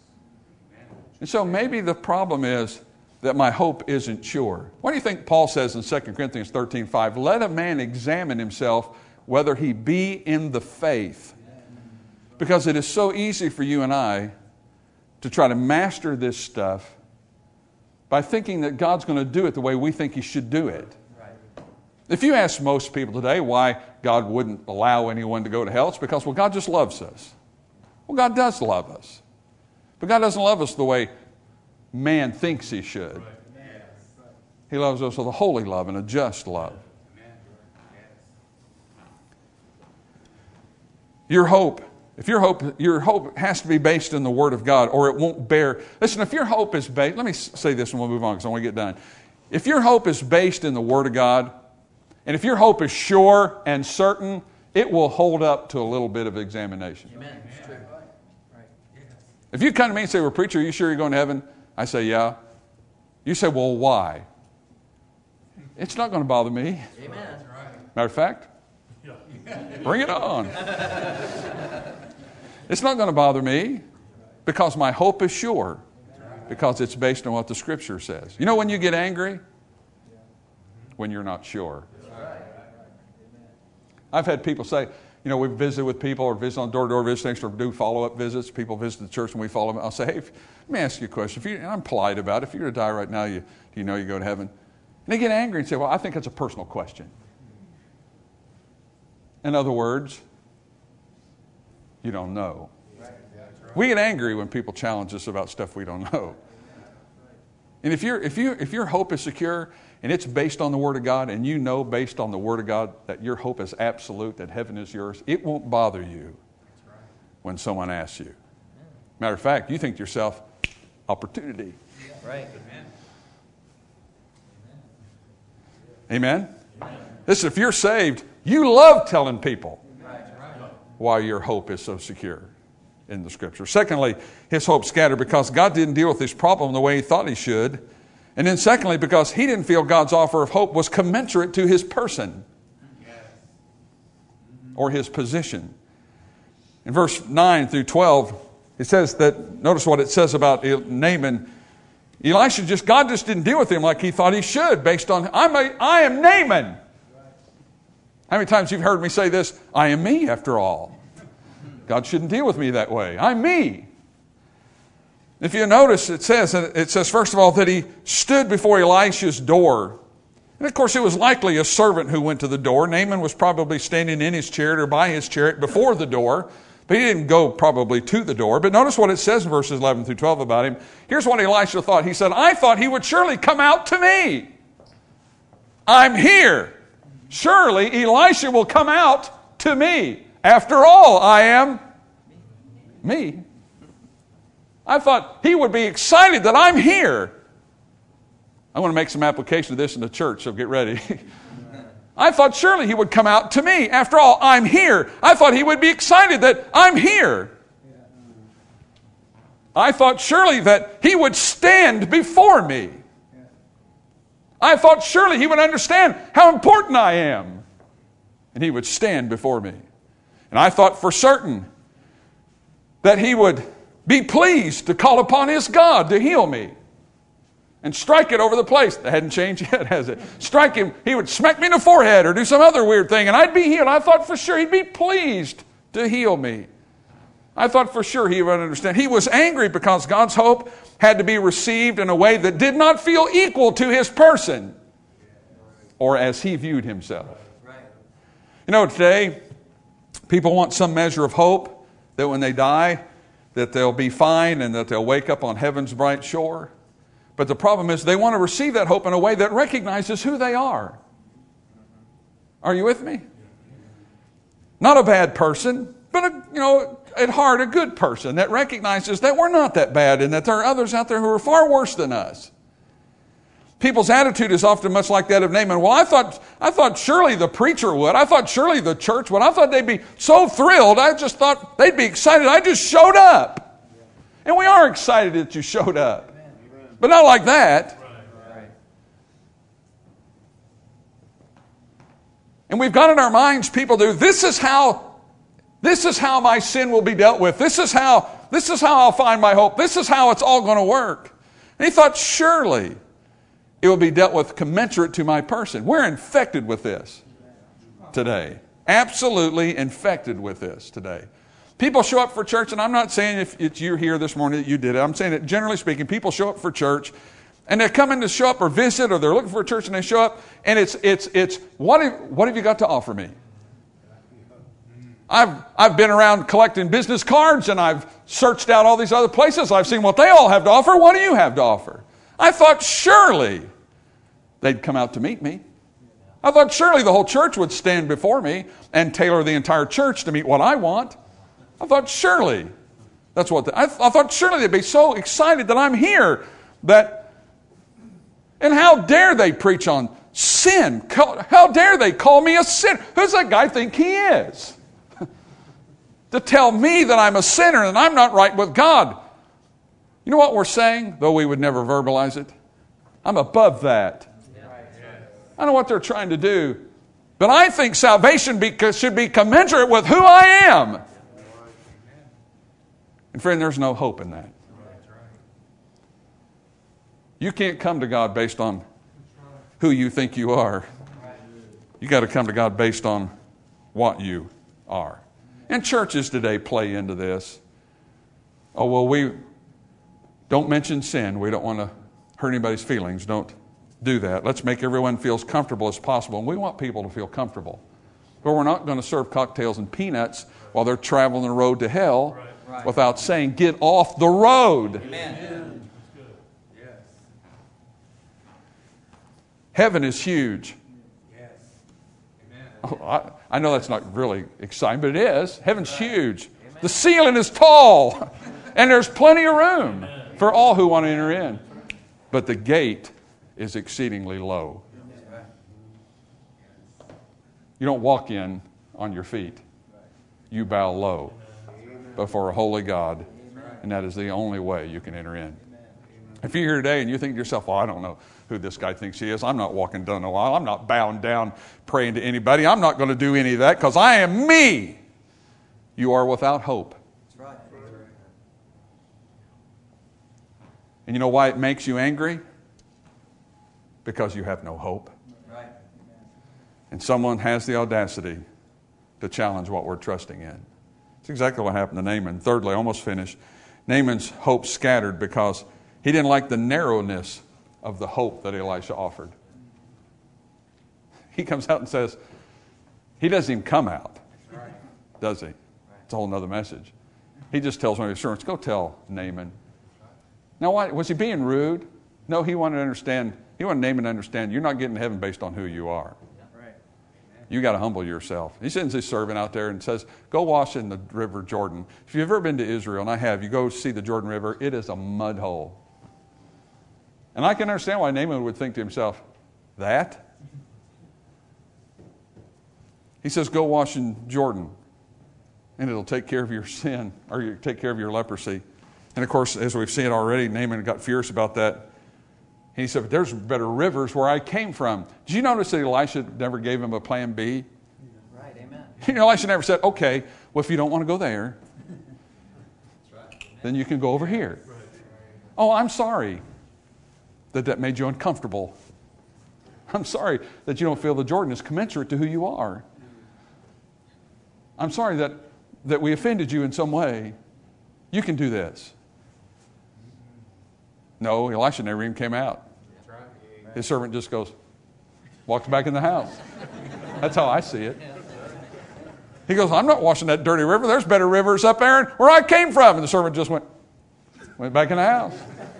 Speaker 4: And so maybe the problem is that my hope isn't sure. What do you think Paul says in Second Corinthians thirteen five? Let a man examine himself whether he be in the faith. Because it is so easy for you and I to try to master this stuff by thinking that God's going to do it the way we think He should do it. Right. If you ask most people today why God wouldn't allow anyone to go to hell, it's because, well, God just loves us. Well, God does love us. But God doesn't love us the way man thinks He should. Right. He loves us with a holy love and a just love. Your hope If your hope, your hope has to be based in the Word of God, or it won't bear. Listen, if your hope is based, let me say this and we'll move on because I want to get done. If your hope is based in the Word of God, and if your hope is sure and certain, it will hold up to a little bit of examination. Amen. That's true. Right. If you come to me and say, well, preacher, are you sure you're going to heaven? I say, yeah. You say, well, why? It's not going to bother me. Amen. Matter of fact, bring it on. It's not going to bother me because my hope is sure, because it's based on what the Scripture says. You know when you get angry? When you're not sure. I've had people say, you know, we've visited with people or visit on door-to-door visits or do follow-up visits. People visit the church and we follow them. I'll say, hey, if, let me ask you a question. If you, and I'm polite about it. If you were to die right now, you, do you know you go to heaven? And they get angry and say, well, I think it's a personal question. In other words, you don't know. We get angry when people challenge us about stuff we don't know. And if, you're, if, you, if your hope is secure and it's based on the Word of God, and you know based on the Word of God that your hope is absolute, that heaven is yours, it won't bother you when someone asks you. Matter of fact, you think to yourself, opportunity. Right. Amen? Amen? Listen, if you're saved, you love telling people why your hope is so secure in the Scripture. Secondly, his hope scattered because God didn't deal with this problem the way He thought He should. And then secondly, because he didn't feel God's offer of hope was commensurate to his person or his position. In verse nine through twelve, it says that, notice what it says about Naaman. Elisha just, God just didn't deal with him like He thought He should based on, I'm a, I am Naaman. How many times you've heard me say this? I am me after all. God shouldn't deal with me that way. I'm me. If you notice, it says, it says first of all that he stood before Elisha's door. And of course it was likely a servant who went to the door. Naaman was probably standing in his chariot or by his chariot before the door. But he didn't go probably to the door. But notice what it says in verses eleven through twelve about him. Here's what Elisha thought. He said, I thought he would surely come out to me. I'm here. Surely Elisha will come out to me. After all, I am me. I thought he would be excited that I'm here. I want to make some application of this in the church, so get ready. I thought surely he would come out to me. After all, I'm here. I thought he would be excited that I'm here. I thought surely that he would stand before me. I thought surely he would understand how important I am. And he would stand before me. And I thought for certain that he would be pleased to call upon his God to heal me. And strike it over the place. That hadn't changed yet, has it? Strike him. He would smack me in the forehead or do some other weird thing, and I'd be healed. I thought for sure he'd be pleased to heal me. I thought for sure he would understand. He was angry because God's hope had to be received in a way that did not feel equal to his person or as he viewed himself. You know, today, people want some measure of hope that when they die, that they'll be fine and that they'll wake up on heaven's bright shore. But the problem is they want to receive that hope in a way that recognizes who they are. Are you with me? Not a bad person, but a, you know, at heart a good person that recognizes that we're not that bad and that there are others out there who are far worse than us. People's attitude is often much like that of Naaman. Well, I thought, I thought surely the preacher would. I thought surely the church would. I thought they'd be so thrilled. I just thought they'd be excited. I just showed up. And we are excited that you showed up. But not like that. And we've got in our minds, people do, this is how, this is how my sin will be dealt with. This is how, this is how I'll find my hope. This is how it's all going to work. And he thought, surely it will be dealt with commensurate to my person. We're infected with this today. Absolutely infected with this today. People show up for church, and I'm not saying if it's you're here this morning that you did it. I'm saying that generally speaking, people show up for church, and they're coming to show up or visit, or they're looking for a church, and they show up, and it's it's it's what have, what have you got to offer me? I've I've been around collecting business cards, and I've searched out all these other places. I've seen what they all have to offer. What do you have to offer? I thought surely they'd come out to meet me. I thought surely the whole church would stand before me and tailor the entire church to meet what I want. I thought surely, that's what, the, I, th- I thought surely they'd be so excited that I'm here. That, and how dare they preach on sin? How dare they call me a sinner? Who's that guy think he is? To tell me that I'm a sinner and I'm not right with God. You know what we're saying? Though we would never verbalize it. I'm above that. I know what they're trying to do. But I think salvation be, should be commensurate with who I am. And friend, there's no hope in that. You can't come to God based on who you think you are. You got to come to God based on what you are. And churches today play into this. Oh, well, we don't mention sin. We don't want to hurt anybody's feelings. Don't do that. Let's make everyone feel as comfortable as possible. And we want people to feel comfortable. But we're not going to serve cocktails and peanuts while they're traveling the road to hell. Right. Right. Without saying, get off the road. Amen. Yes. Heaven is huge. Yes. Amen. Oh, I, I know that's not really exciting, but it is. Heaven's right. huge. Amen. The ceiling is tall, and there's plenty of room Amen. For all who want to enter in. But the gate is exceedingly low. Amen. You don't walk in on your feet. You bow low before a holy God, and that is the only way you can enter in. If you're here today and you think to yourself, well, I don't know who this guy thinks he is. I'm not walking down the aisle. I'm not bowing down praying to anybody. I'm not going to do any of that because I am me. You are without hope. That's right. And you know why it makes you angry? Because you have no hope. Right. And someone has the audacity to challenge what we're trusting in. It's exactly what happened to Naaman. Thirdly, almost finished. Naaman's hope scattered because he didn't like the narrowness of the hope that Elisha offered. He comes out and says, he doesn't even come out, does he? It's a whole other message. He just tells one of his servants, go tell Naaman. Now, why, was he being rude? No, he wanted to understand. He wanted Naaman to understand you're not getting to heaven based on who you are.
Speaker 1: Right.
Speaker 4: You got to humble yourself. He sends his servant out there and says, go wash in the river Jordan. If you've ever been to Israel, and I have, you go see the Jordan River, it is a mud hole. And I can understand why Naaman would think to himself, that? He says, go wash in Jordan, and it'll take care of your sin, or you take care of your leprosy. And of course, as we've seen already, Naaman got furious about that. He said, but there's better rivers where I came from. Did you notice that Elisha never gave him a plan B?
Speaker 1: Right, amen.
Speaker 4: You know, Elisha never said, okay, well, if you don't want to go there, then you can go over here. Oh, I'm sorry that that made you uncomfortable. I'm sorry that you don't feel the Jordan is commensurate to who you are. I'm sorry that, that we offended you in some way. You can do this. No, Elisha never even came out. His servant just goes, walks back in the house. That's how I see it. He goes, I'm not washing that dirty river. There's better rivers up there where I came from. And the servant just went, went back in the house.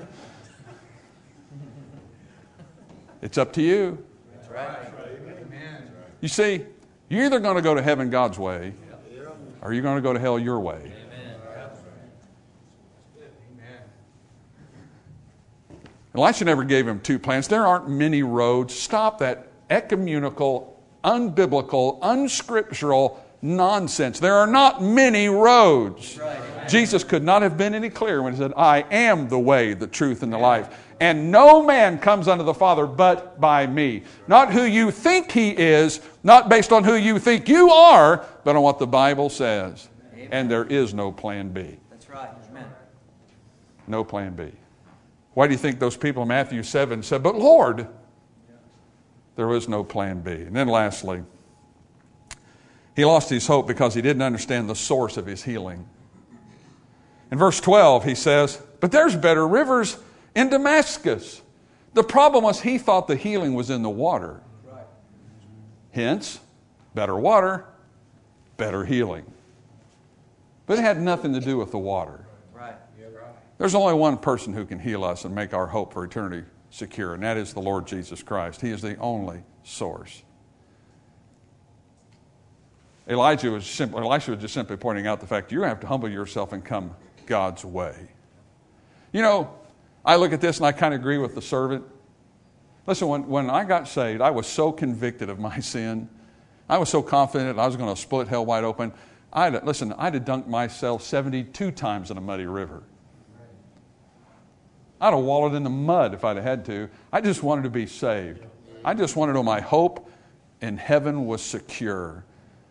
Speaker 4: It's up to you.
Speaker 1: That's right.
Speaker 4: You see, you're either going to go to heaven God's way, or you're going to go to hell your way. Elisha never gave him two plans. There aren't many roads. Stop that ecumenical, unbiblical, unscriptural nonsense. There are not many roads. Right. Jesus could not have been any clearer when he said, I am the way, the truth, and the life. And no man comes unto the Father but by me. Not who you think he is, not based on who you think you are, but on what the Bible says. Amen. And there is no plan B.
Speaker 1: That's right. Amen.
Speaker 4: No plan B. Why do you think those people in Matthew seven said, but Lord, there was no plan B? And then lastly, he lost his hope because he didn't understand the source of his healing. In verse twelve, he says, but there's better rivers in Damascus. The problem was he thought the healing was in the water. Hence, better water, better healing. But it had nothing to do with the water.
Speaker 1: Right.
Speaker 4: There's only one person who can heal us and make our hope for eternity secure, and that is the Lord Jesus Christ. He is the only source. Elijah was simply, Elisha was just simply pointing out the fact you're going to have to humble yourself and come God's way. You know, I look at this and I kind of agree with the servant. Listen, when, when I got saved, I was so convicted of my sin. I was so confident I was going to split hell wide open. I'd, listen, I'd have dunked myself seventy-two times in a muddy river. I'd have wallowed in the mud if I'd have had to. I just wanted to be saved. I just wanted to know my hope in heaven was secure.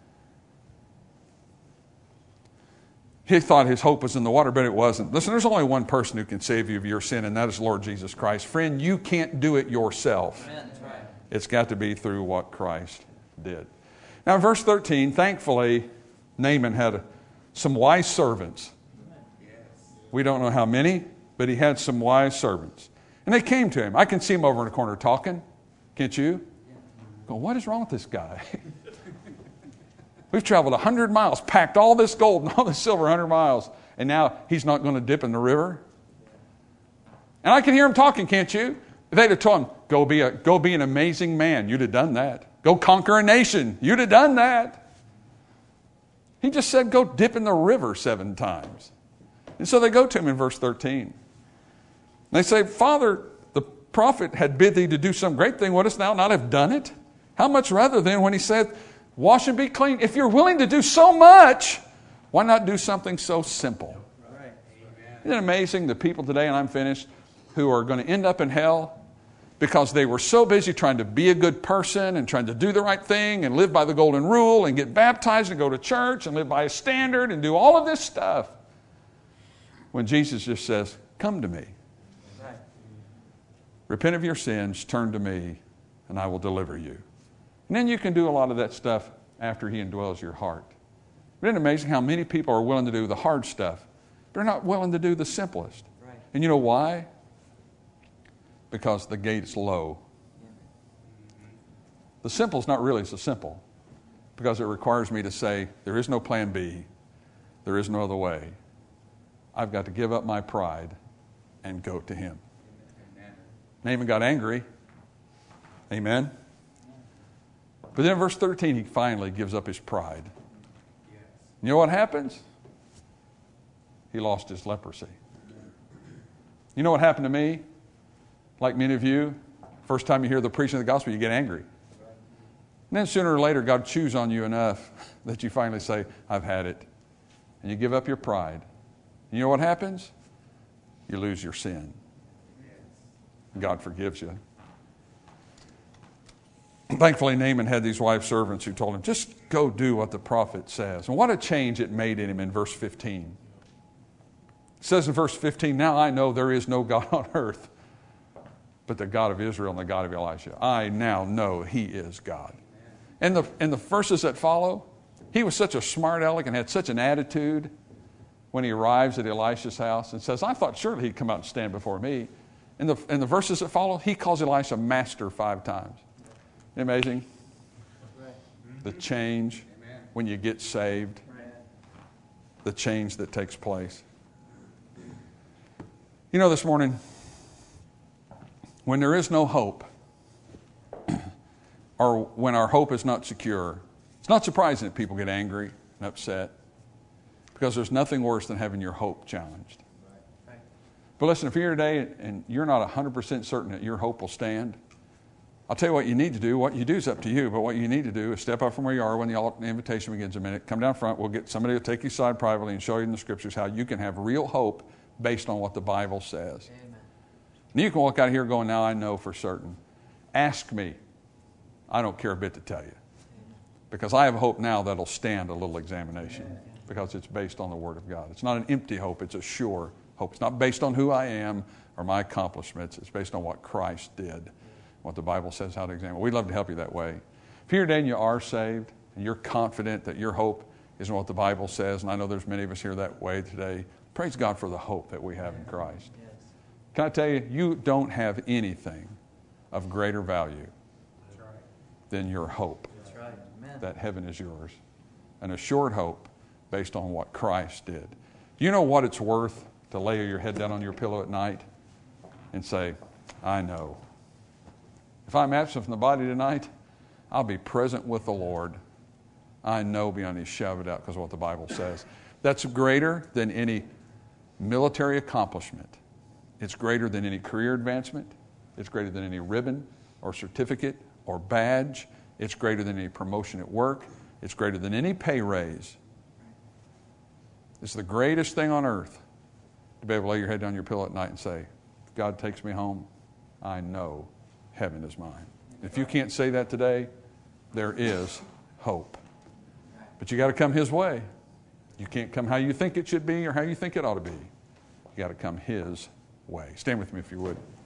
Speaker 4: He thought his hope was in the water, but it wasn't. Listen, there's only one person who can save you of your sin, and that is Lord Jesus Christ. Friend, you can't do it yourself.
Speaker 1: Amen. That's right.
Speaker 4: It's got to be through what Christ did. Now, in verse thirteen, thankfully, Naaman had some wise servants. We don't know how many, but he had some wise servants. And they came to him. I can see him over in the corner talking. Can't you? Go, what is wrong with this guy? We've traveled one hundred miles, packed all this gold and all this silver one hundred miles, and now he's not going to dip in the river? And I can hear him talking, can't you? If they'd have told him, go be, a, go be an amazing man, you'd have done that. Go conquer a nation, you'd have done that. He just said, go dip in the river seven times. And so they go to him in verse thirteen. They say, Father, the prophet had bid thee to do some great thing. Wouldst thou not have done it? How much rather then when he said, wash and be clean? If you're willing to do so much, why not do something so simple?
Speaker 1: Right.
Speaker 4: Isn't it amazing the people today, and I'm finished, who are going to end up in hell because they were so busy trying to be a good person and trying to do the right thing and live by the golden rule and get baptized and go to church and live by a standard and do all of this stuff. When Jesus just says, come to me.
Speaker 1: Right.
Speaker 4: Repent of your sins, turn to me, and I will deliver you. And then you can do a lot of that stuff after he indwells your heart. Isn't it amazing how many people are willing to do the hard stuff, but they're not willing to do the simplest?
Speaker 1: Right.
Speaker 4: And you know why? Because the gate's low. The simple is not really so simple because it requires me to say, there is no plan B. There is no other way. I've got to give up my pride and go to him. Naaman got angry. Amen. But then in verse thirteen, he finally gives up his pride. You know what happens? He lost his leprosy. You know what happened to me? Like many of you, first time you hear the preaching of the gospel, you get angry. And then sooner or later, God chews on you enough that you finally say, I've had it. And you give up your pride. And you know what happens? You lose your sin. God forgives you. Thankfully, Naaman had these wife servants who told him, just go do what the prophet says. And what a change it made in him in verse fifteen. It says in verse fifteen, now I know there is no God on earth but the God of Israel and the God of Elisha. I now know he is God. And the, and the verses that follow, he was such a smart aleck and had such an attitude when he arrives at Elisha's house and says, I thought surely he'd come out and stand before me. In the, in the verses that follow, he calls Elisha master five times. Isn't it amazing? The change when you get saved, the change that takes place. You know, this morning, when there is no hope, or when our hope is not secure, it's not surprising that people get angry and upset, because there's nothing worse than having your hope challenged. But listen, if you're here today and you're not one hundred percent certain that your hope will stand, I'll tell you what you need to do. What you do is up to you, but what you need to do is step up from where you are when the invitation begins in a minute. Come down front. We'll get somebody to take you aside privately and show you in the Scriptures how you can have real hope based on what the Bible says. Amen. And you can walk out of here going, now I know for certain. Ask me. I don't care a bit to tell you. Because I have hope now that'll stand a little examination. Because it's based on the Word of God. It's not an empty hope. It's a sure hope. It's not based on who I am or my accomplishments. It's based on what Christ did. What the Bible says how to examine. We'd love to help you that way. If you're here today and you are saved and you're confident that your hope is in what the Bible says, and I know there's many of us here that way today, praise God for the hope that we have in Christ. Yes. Can I tell you, you don't have anything of greater value right. than your hope. That's right. Amen. That heaven is yours. An assured hope based on what Christ did. Do you know what it's worth to lay your head down on your pillow at night and say, I know. If I'm absent from the body tonight, I'll be present with the Lord. I know beyond a shadow of a doubt because of what the Bible says. That's greater than any military accomplishment. It's greater than any career advancement. It's greater than any ribbon or certificate or badge. It's greater than any promotion at work. It's greater than any pay raise. It's the greatest thing on earth to be able to lay your head down on your pillow at night and say, if God takes me home, I know heaven is mine. If you can't say that today, there is hope. But you got to come His way. You can't come how you think it should be or how you think it ought to be. You got to come His way. Stand with me if you would.